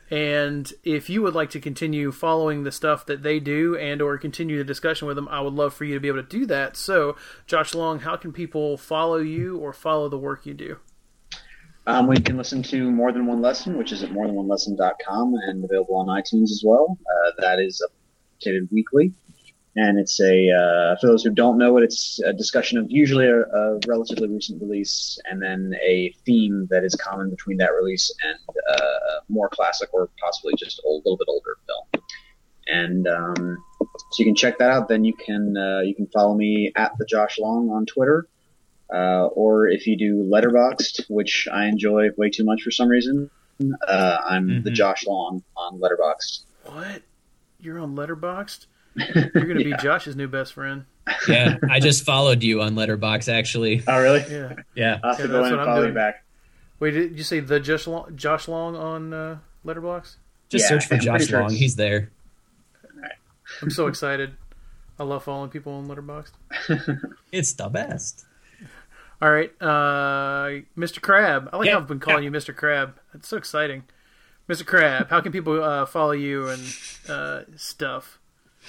And if you would like to continue following the stuff that they do and or continue the discussion with them, I would love for you to be able to do that. So, Josh Long, how can people follow you or follow the work you do? Um, we can listen to More Than One Lesson, which is at more than one lesson dot com and available on iTunes as well. Uh, that is updated weekly. And it's a, uh, for those who don't know it, it's a discussion of usually a, a relatively recent release and then a theme that is common between that release and uh, more classic or possibly just a little bit older film. And um, so you can check that out. Then you can uh, you can follow me at the Josh Long on Twitter. Uh, or if you do Letterboxd, which I enjoy way too much for some reason, uh, I'm mm-hmm. the Josh Long on Letterboxd. What? You're on Letterboxd? You're going to yeah. be Josh's new best friend. Yeah, I just followed you on Letterboxd, actually. Oh, really? Yeah. Yeah. I'll have to yeah, go in and follow you back. Wait, did you say the Josh Long, Josh Long on uh, Letterboxd? Just yeah, search for I'm Josh sure Long. He's there. Right. I'm so excited. I love following people on Letterboxd. It's the best. All right, uh, Mister Crab. I like yeah, how I've been calling yeah. you Mister Crab. That's so exciting. Mister Crab, how can people uh, follow you and uh, stuff?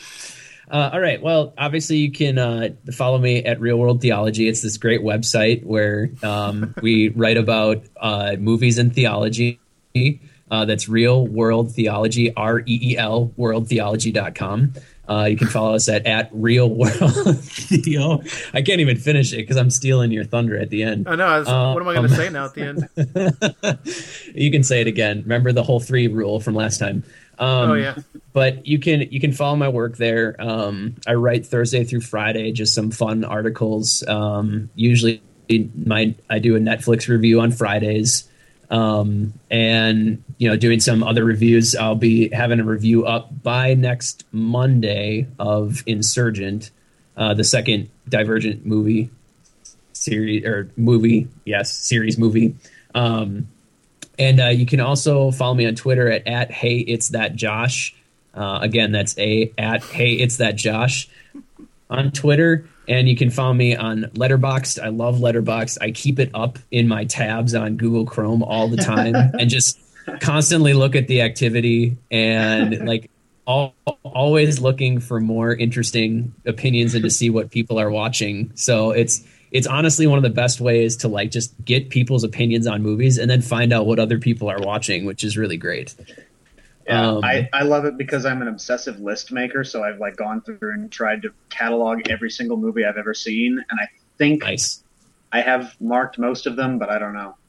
Uh, all right. Well, obviously you can uh, follow me at Real World Theology. It's this great website where um, we write about uh, movies and theology. Uh, that's Real World Theology, R E E L, world theology dot com. Uh, you can follow us at, at Real World Theo. I can't even finish it because I'm stealing your thunder at the end. I know. I was, um, what am I going to say now at the end? You can say it again. Remember the whole three rule from last time. Um, oh, yeah. But you can you can follow my work there. Um, I write Thursday through Friday, just some fun articles. Um, usually my I do a Netflix review on Fridays. Um, and, you know, doing some other reviews. I'll be having a review up by next Monday of Insurgent, uh, the second Divergent movie series or movie. Yes. Series movie. Um, and, uh, you can also follow me on Twitter at, at Hey, It's That Josh. Uh, again, that's a at Hey, It's That Josh on Twitter. And you can follow me on Letterboxd. I love Letterboxd. I keep it up in my tabs on Google Chrome all the time and just constantly look at the activity and like all, always looking for more interesting opinions and to see what people are watching. So it's it's honestly one of the best ways to like just get people's opinions on movies and then find out what other people are watching, which is really great. Yeah, um, I, I love it because I'm an obsessive list maker, so I've like gone through and tried to catalog every single movie I've ever seen, and I think nice. I have marked most of them, but I don't know.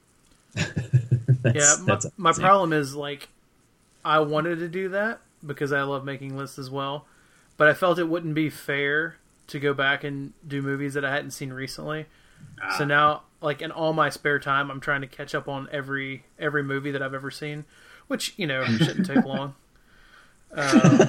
that's, yeah, my, my problem is like I wanted to do that because I love making lists as well, but I felt it wouldn't be fair to go back and do movies that I hadn't seen recently. Ah. So now, like in all my spare time, I'm trying to catch up on every every movie that I've ever seen. Which, you know, shouldn't take long. Uh,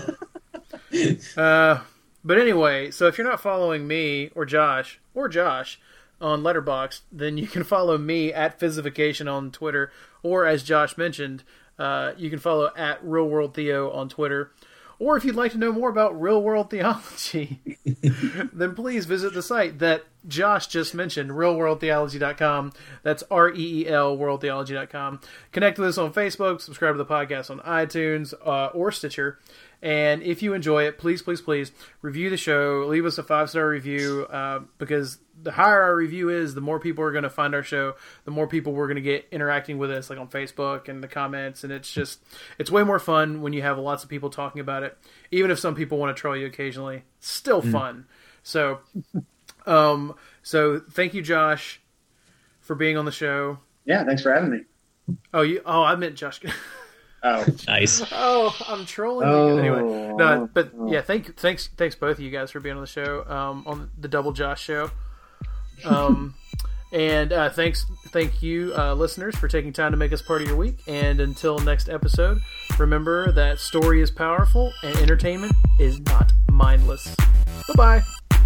uh, but anyway, so if you're not following me or Josh, or Josh, on Letterboxd, then you can follow me at Physification on Twitter, or as Josh mentioned, uh, you can follow at Real World Theo on Twitter. Or if you'd like to know more about Real World Theology, then please visit the site that Josh just mentioned, real world theology dot com. That's R E E L, world theology dot com. Connect with us on Facebook, subscribe to the podcast on iTunes uh, or Stitcher. And if you enjoy it, please, please, please review the show. Leave us a five-star review uh, because the higher our review is, the more people are going to find our show, the more people we're going to get interacting with us, like on Facebook and the comments. And it's just, it's way more fun when you have lots of people talking about it. Even if some people want to troll you occasionally, it's still mm. fun. So, um, so thank you, Josh, for being on the show. Yeah, thanks for having me. Oh, you? Oh, I meant Josh. Oh, nice. Oh, I'm trolling oh, you. Anyway, no, but yeah, thank thanks thanks both of you guys for being on the show, um, on the Double Josh show. Um, and uh, thanks, thank you, uh, listeners, for taking time to make us part of your week. And until next episode, remember that story is powerful and entertainment is not mindless. Bye bye.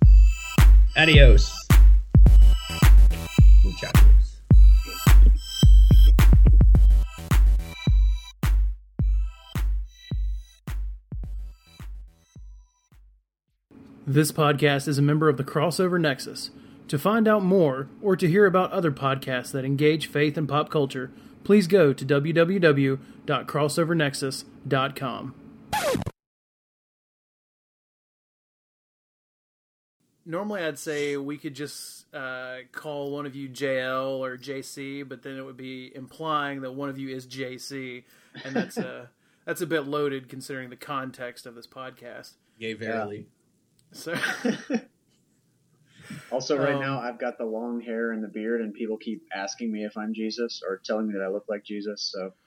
Adios. Muchachos. This podcast is a member of the Crossover Nexus. To find out more, or to hear about other podcasts that engage faith and pop culture, please go to w w w dot crossover nexus dot com. normally I'd say we could just uh, call one of you J L or J C, but then it would be implying that one of you is J C, and that's a that's a bit loaded considering the context of this podcast. Yay, verily. So. Also, right Um, now, I've got the long hair and the beard, and people keep asking me if I'm Jesus or telling me that I look like Jesus. So